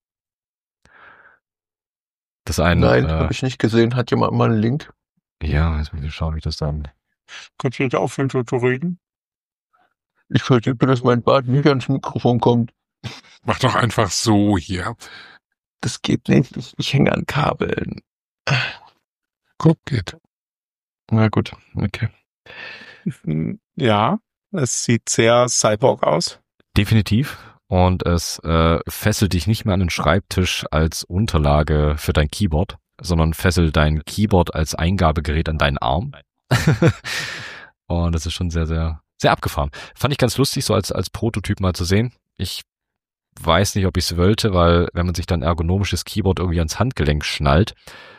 Das ein, Nein, äh, habe ich nicht gesehen. Hat jemand mal einen Link? ja, jetzt muss ich schauen, wie ich das dann. Kannst du jetzt aufhören so zu reden? Ich versuche, dass mein Bart nicht ans Mikrofon kommt. Mach doch einfach so hier. Das geht nicht. Ich, ich hänge an Kabeln. Guck, geht. Na gut, okay. Ja, es sieht sehr Cyborg aus. Definitiv. Und es äh, fesselt dich nicht mehr an den Schreibtisch als Unterlage für dein Keyboard, sondern fesselt dein Keyboard als Eingabegerät an deinen Arm. Und das ist schon sehr, sehr, sehr abgefahren. Fand ich ganz lustig, so als, als Prototyp mal zu sehen. Ich weiß nicht, ob ich es wollte, weil wenn man sich dann ergonomisches Keyboard irgendwie ans Handgelenk schnallt,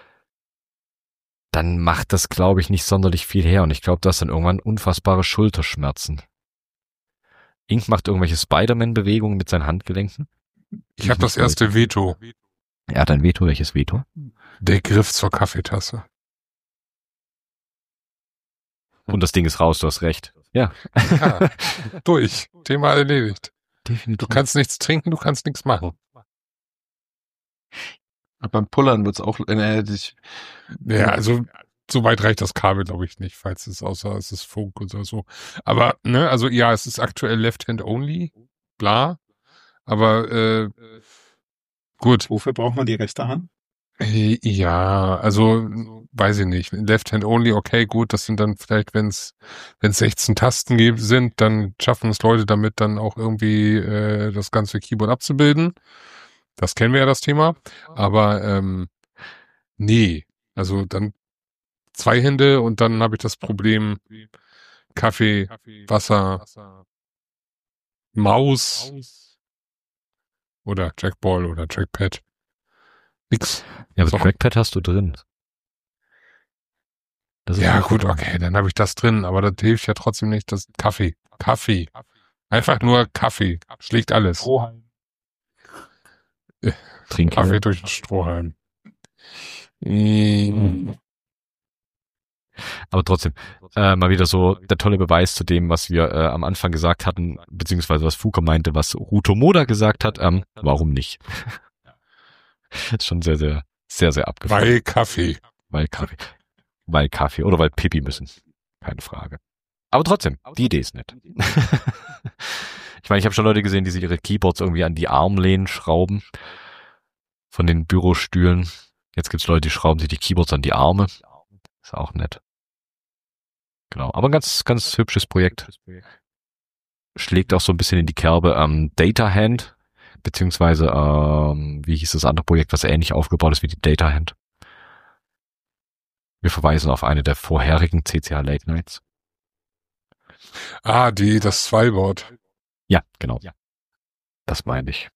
dann macht das, glaube ich, nicht sonderlich viel her. Und ich glaube, du hast dann irgendwann unfassbare Schulterschmerzen. Ink macht irgendwelche Spider-Man-Bewegungen mit seinen Handgelenken. Ich habe das erste Veto. Er hat ein Veto. Welches Veto? Der Griff zur Kaffeetasse. Und das Ding ist raus, du hast recht. Ja. Ja, durch. Thema erledigt. Definitiv. Du kannst nichts trinken, du kannst nichts machen. Aber beim Pullern wird's auch, äh, ich, Ja, also so weit reicht das Kabel, glaube ich, nicht, falls es außer es ist Funk oder so. Aber, ne, also ja, es ist aktuell Left-Hand-Only, bla. Aber äh, gut. Wofür braucht man die rechte Hand? Äh, Ja, also weiß ich nicht. Left-Hand-Only, okay, gut, das sind dann vielleicht, wenn es wenn es sechzehn Tasten gibt, sind, dann schaffen es Leute damit dann auch irgendwie äh, das ganze Keyboard abzubilden. Das kennen wir ja, das Thema. Aber ähm, nee, also dann zwei Hände und dann habe ich das Problem Kaffee, Wasser, Maus oder Trackball oder Trackpad. Nix. Ja, aber So. Trackpad hast du drin. Das ist Ja, auch gut, okay, dann habe ich das drin, aber das hilft ja trotzdem nicht, das Kaffee. Kaffee. Einfach nur Kaffee. Schlägt alles. Strohhalm. Trinken. Kaffee durch den Strohhalm. Mm. Aber trotzdem, äh, mal wieder so der tolle Beweis zu dem, was wir äh, am Anfang gesagt hatten, beziehungsweise was Fuka meinte, was Ruto Moda gesagt hat. Ähm, warum nicht? Ist schon sehr, sehr, sehr, sehr abgefahren. Weil Kaffee. Weil Kaffee. Weil Kaffee oder weil Pipi müssen. Keine Frage. Aber trotzdem, die Idee ist nett. Ich meine, ich habe schon Leute gesehen, die sich ihre Keyboards irgendwie an die Armlehnen schrauben. Von den Bürostühlen. Jetzt gibt's Leute, die schrauben sich die Keyboards an die Arme. Ist auch nett. Genau. Aber ein ganz, ganz hübsches Projekt. Schlägt auch so ein bisschen in die Kerbe ähm, Data Hand. Beziehungsweise, ähm, wie hieß das andere Projekt, was ähnlich aufgebaut ist wie die Data Hand. Wir verweisen auf eine der vorherigen C C H Late Nights. Ah, die, das Zweiboard. Ja, genau. Das meine ich.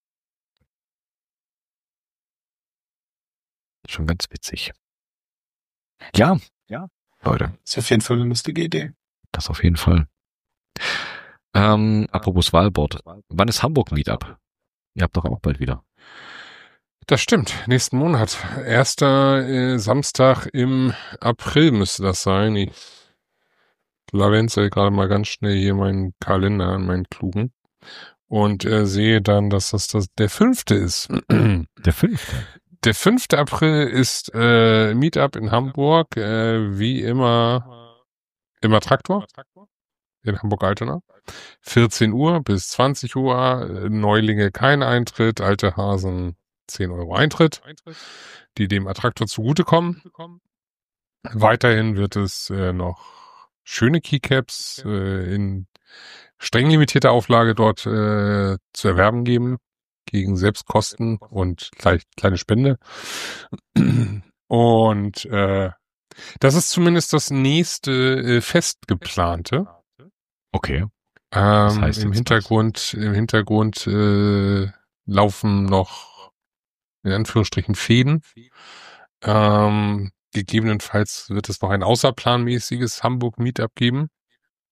Schon ganz witzig. Ja, ja, Leute, Ist auf jeden Fall eine lustige Idee. das auf jeden Fall. Ähm, apropos Wahlboard. Wann ist Hamburg Meetup? Ihr habt doch auch bald wieder. Das stimmt, nächsten Monat. Erster äh, Samstag im April müsste das sein. Ich lavenze gerade mal ganz schnell hier meinen Kalender an, meinen klugen. Und äh, sehe dann, dass das, das der fünfte ist. Der fünfte. Der fünfte April ist äh, Meetup in Hamburg, äh, wie immer im Attraktor in Hamburg-Altona. vierzehn Uhr bis zwanzig Uhr, Neulinge kein Eintritt, alte Hasen zehn Euro Eintritt, die dem Attraktor zugutekommen. Weiterhin wird es äh, noch schöne Keycaps äh, in streng limitierter Auflage dort äh, zu erwerben geben, gegen Selbstkosten und gleich kleine Spende. Und äh, das ist zumindest das nächste äh, Fest geplante. Okay. Ähm, heißt Im jetzt Hintergrund, im Hintergrund äh, laufen noch in Anführungsstrichen Fäden. Ähm, gegebenenfalls wird es noch ein außerplanmäßiges Hamburg Meetup geben.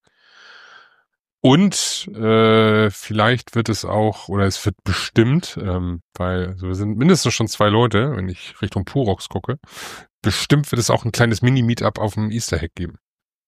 Und äh, vielleicht wird es auch, oder es wird bestimmt, ähm, weil also wir sind mindestens schon zwei Leute, wenn ich Richtung Purox gucke, bestimmt wird es auch ein kleines Mini-Meetup auf dem Easter Hack geben.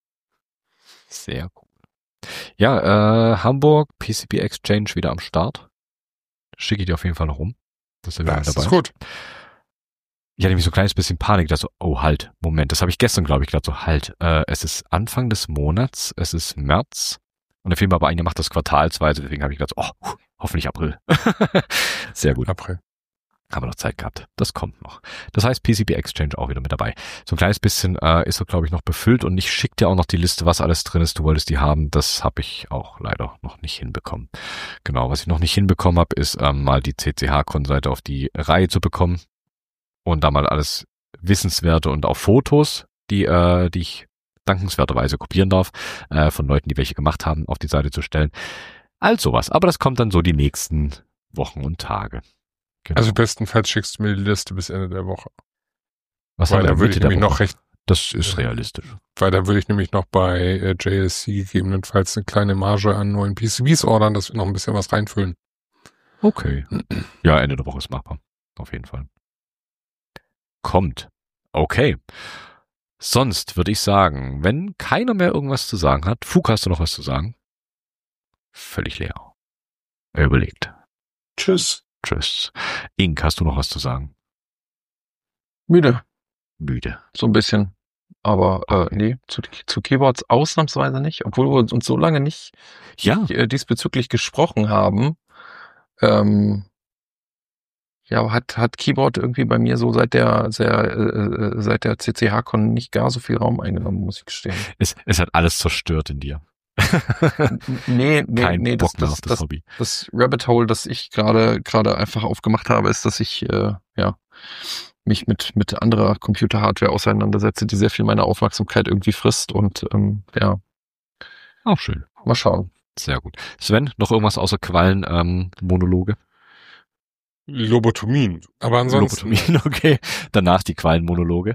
Sehr cool. Ja, äh, Hamburg, P C B Exchange wieder am Start. Schicke ich dir auf jeden Fall noch rum. Das ist ja wieder Das dabei. ist gut. Ich hatte nämlich so ein kleines bisschen Panik, da so, oh halt, Moment, das habe ich gestern, glaube ich, gedacht, so halt, äh, es ist Anfang des Monats, es ist März und der Film aber eigentlich macht das quartalsweise, deswegen habe ich gedacht, oh, hoffentlich April. Sehr gut. April. Haben wir noch Zeit gehabt. Das kommt noch. Das heißt, P C B Exchange auch wieder mit dabei. So ein kleines bisschen äh, ist so, glaube ich, noch befüllt und ich schicke dir auch noch die Liste, was alles drin ist. Du wolltest die haben. Das habe ich auch leider noch nicht hinbekommen. Genau, was ich noch nicht hinbekommen habe, ist ähm, mal die C C H-Con-Seite auf die Reihe zu bekommen und da mal alles Wissenswerte und auch Fotos, die, äh, die ich dankenswerterweise kopieren darf, äh, von Leuten, die welche gemacht haben, auf die Seite zu stellen. All sowas. Aber das kommt dann so die nächsten Wochen und Tage. Genau. Also bestenfalls schickst du mir die Liste bis Ende der Woche. Was weil haben wir da denn? würde ich Mitte der nämlich noch Woche? recht, Das ist realistisch. weil da würde ich nämlich noch bei äh, J S C gegebenenfalls eine kleine Marge an neuen P C Bs ordern, dass wir noch ein bisschen was reinfüllen. Okay. Ja, Ende der Woche ist machbar. Auf jeden Fall. Kommt. Okay. Sonst würde ich sagen, wenn keiner mehr irgendwas zu sagen hat, Fug, hast du noch was zu sagen? Völlig leer. Er überlegt. Tschüss. Tschüss. Ink, hast du noch was zu sagen? Müde. Müde. So ein bisschen. Aber äh, nee, zu, zu Keyboards ausnahmsweise nicht, obwohl wir uns so lange nicht Ja. äh, diesbezüglich gesprochen haben. Ähm, ja, hat hat Keyboard irgendwie bei mir so seit der sehr, äh, seit der C C H-Con nicht gar so viel Raum eingenommen, muss ich gestehen. Es, es hat alles zerstört in dir. Nee, nee, Kein nee, Bock das, mehr das, auf das, das, Hobby. das Rabbit Hole, das ich gerade gerade einfach aufgemacht habe, ist, dass ich äh, ja mich mit mit anderer Computer-Hardware auseinandersetze, die sehr viel meiner Aufmerksamkeit irgendwie frisst und ähm, ja, Auch schön. mal schauen. Sehr gut. Sven, noch irgendwas außer Quallen, ähm, Monologe? Lobotomien. Aber ansonsten. Lobotomien, okay. Danach die Quallenmonologe.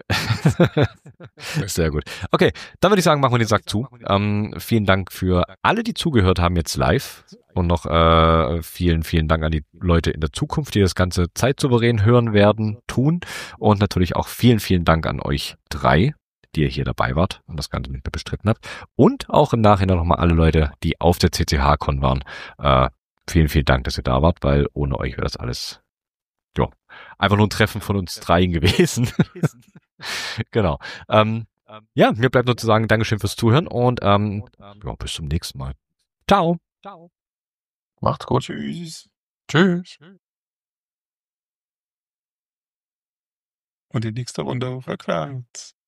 Sehr gut. Okay, dann würde ich sagen, machen wir den Sack zu. Ähm, vielen Dank für alle, die zugehört haben jetzt live. Und noch äh, vielen, vielen Dank an die Leute in der Zukunft, die das Ganze zeitsouverän hören werden, tun. Und natürlich auch vielen, vielen Dank an euch drei, die ihr hier dabei wart und das Ganze mit mir bestritten habt. Und auch im Nachhinein nochmal alle Leute, die auf der C C H-Con waren. Äh, vielen, vielen Dank, dass ihr da wart, weil ohne euch wäre das alles, ja, einfach nur ein Treffen von uns dreien gewesen. Genau. Ähm, ja, mir bleibt nur zu sagen, Dankeschön fürs Zuhören und ähm, ja, bis zum nächsten Mal. Ciao. Ciao. Macht's gut. Tschüss. Tschüss. Und die nächste Runde rückwärts.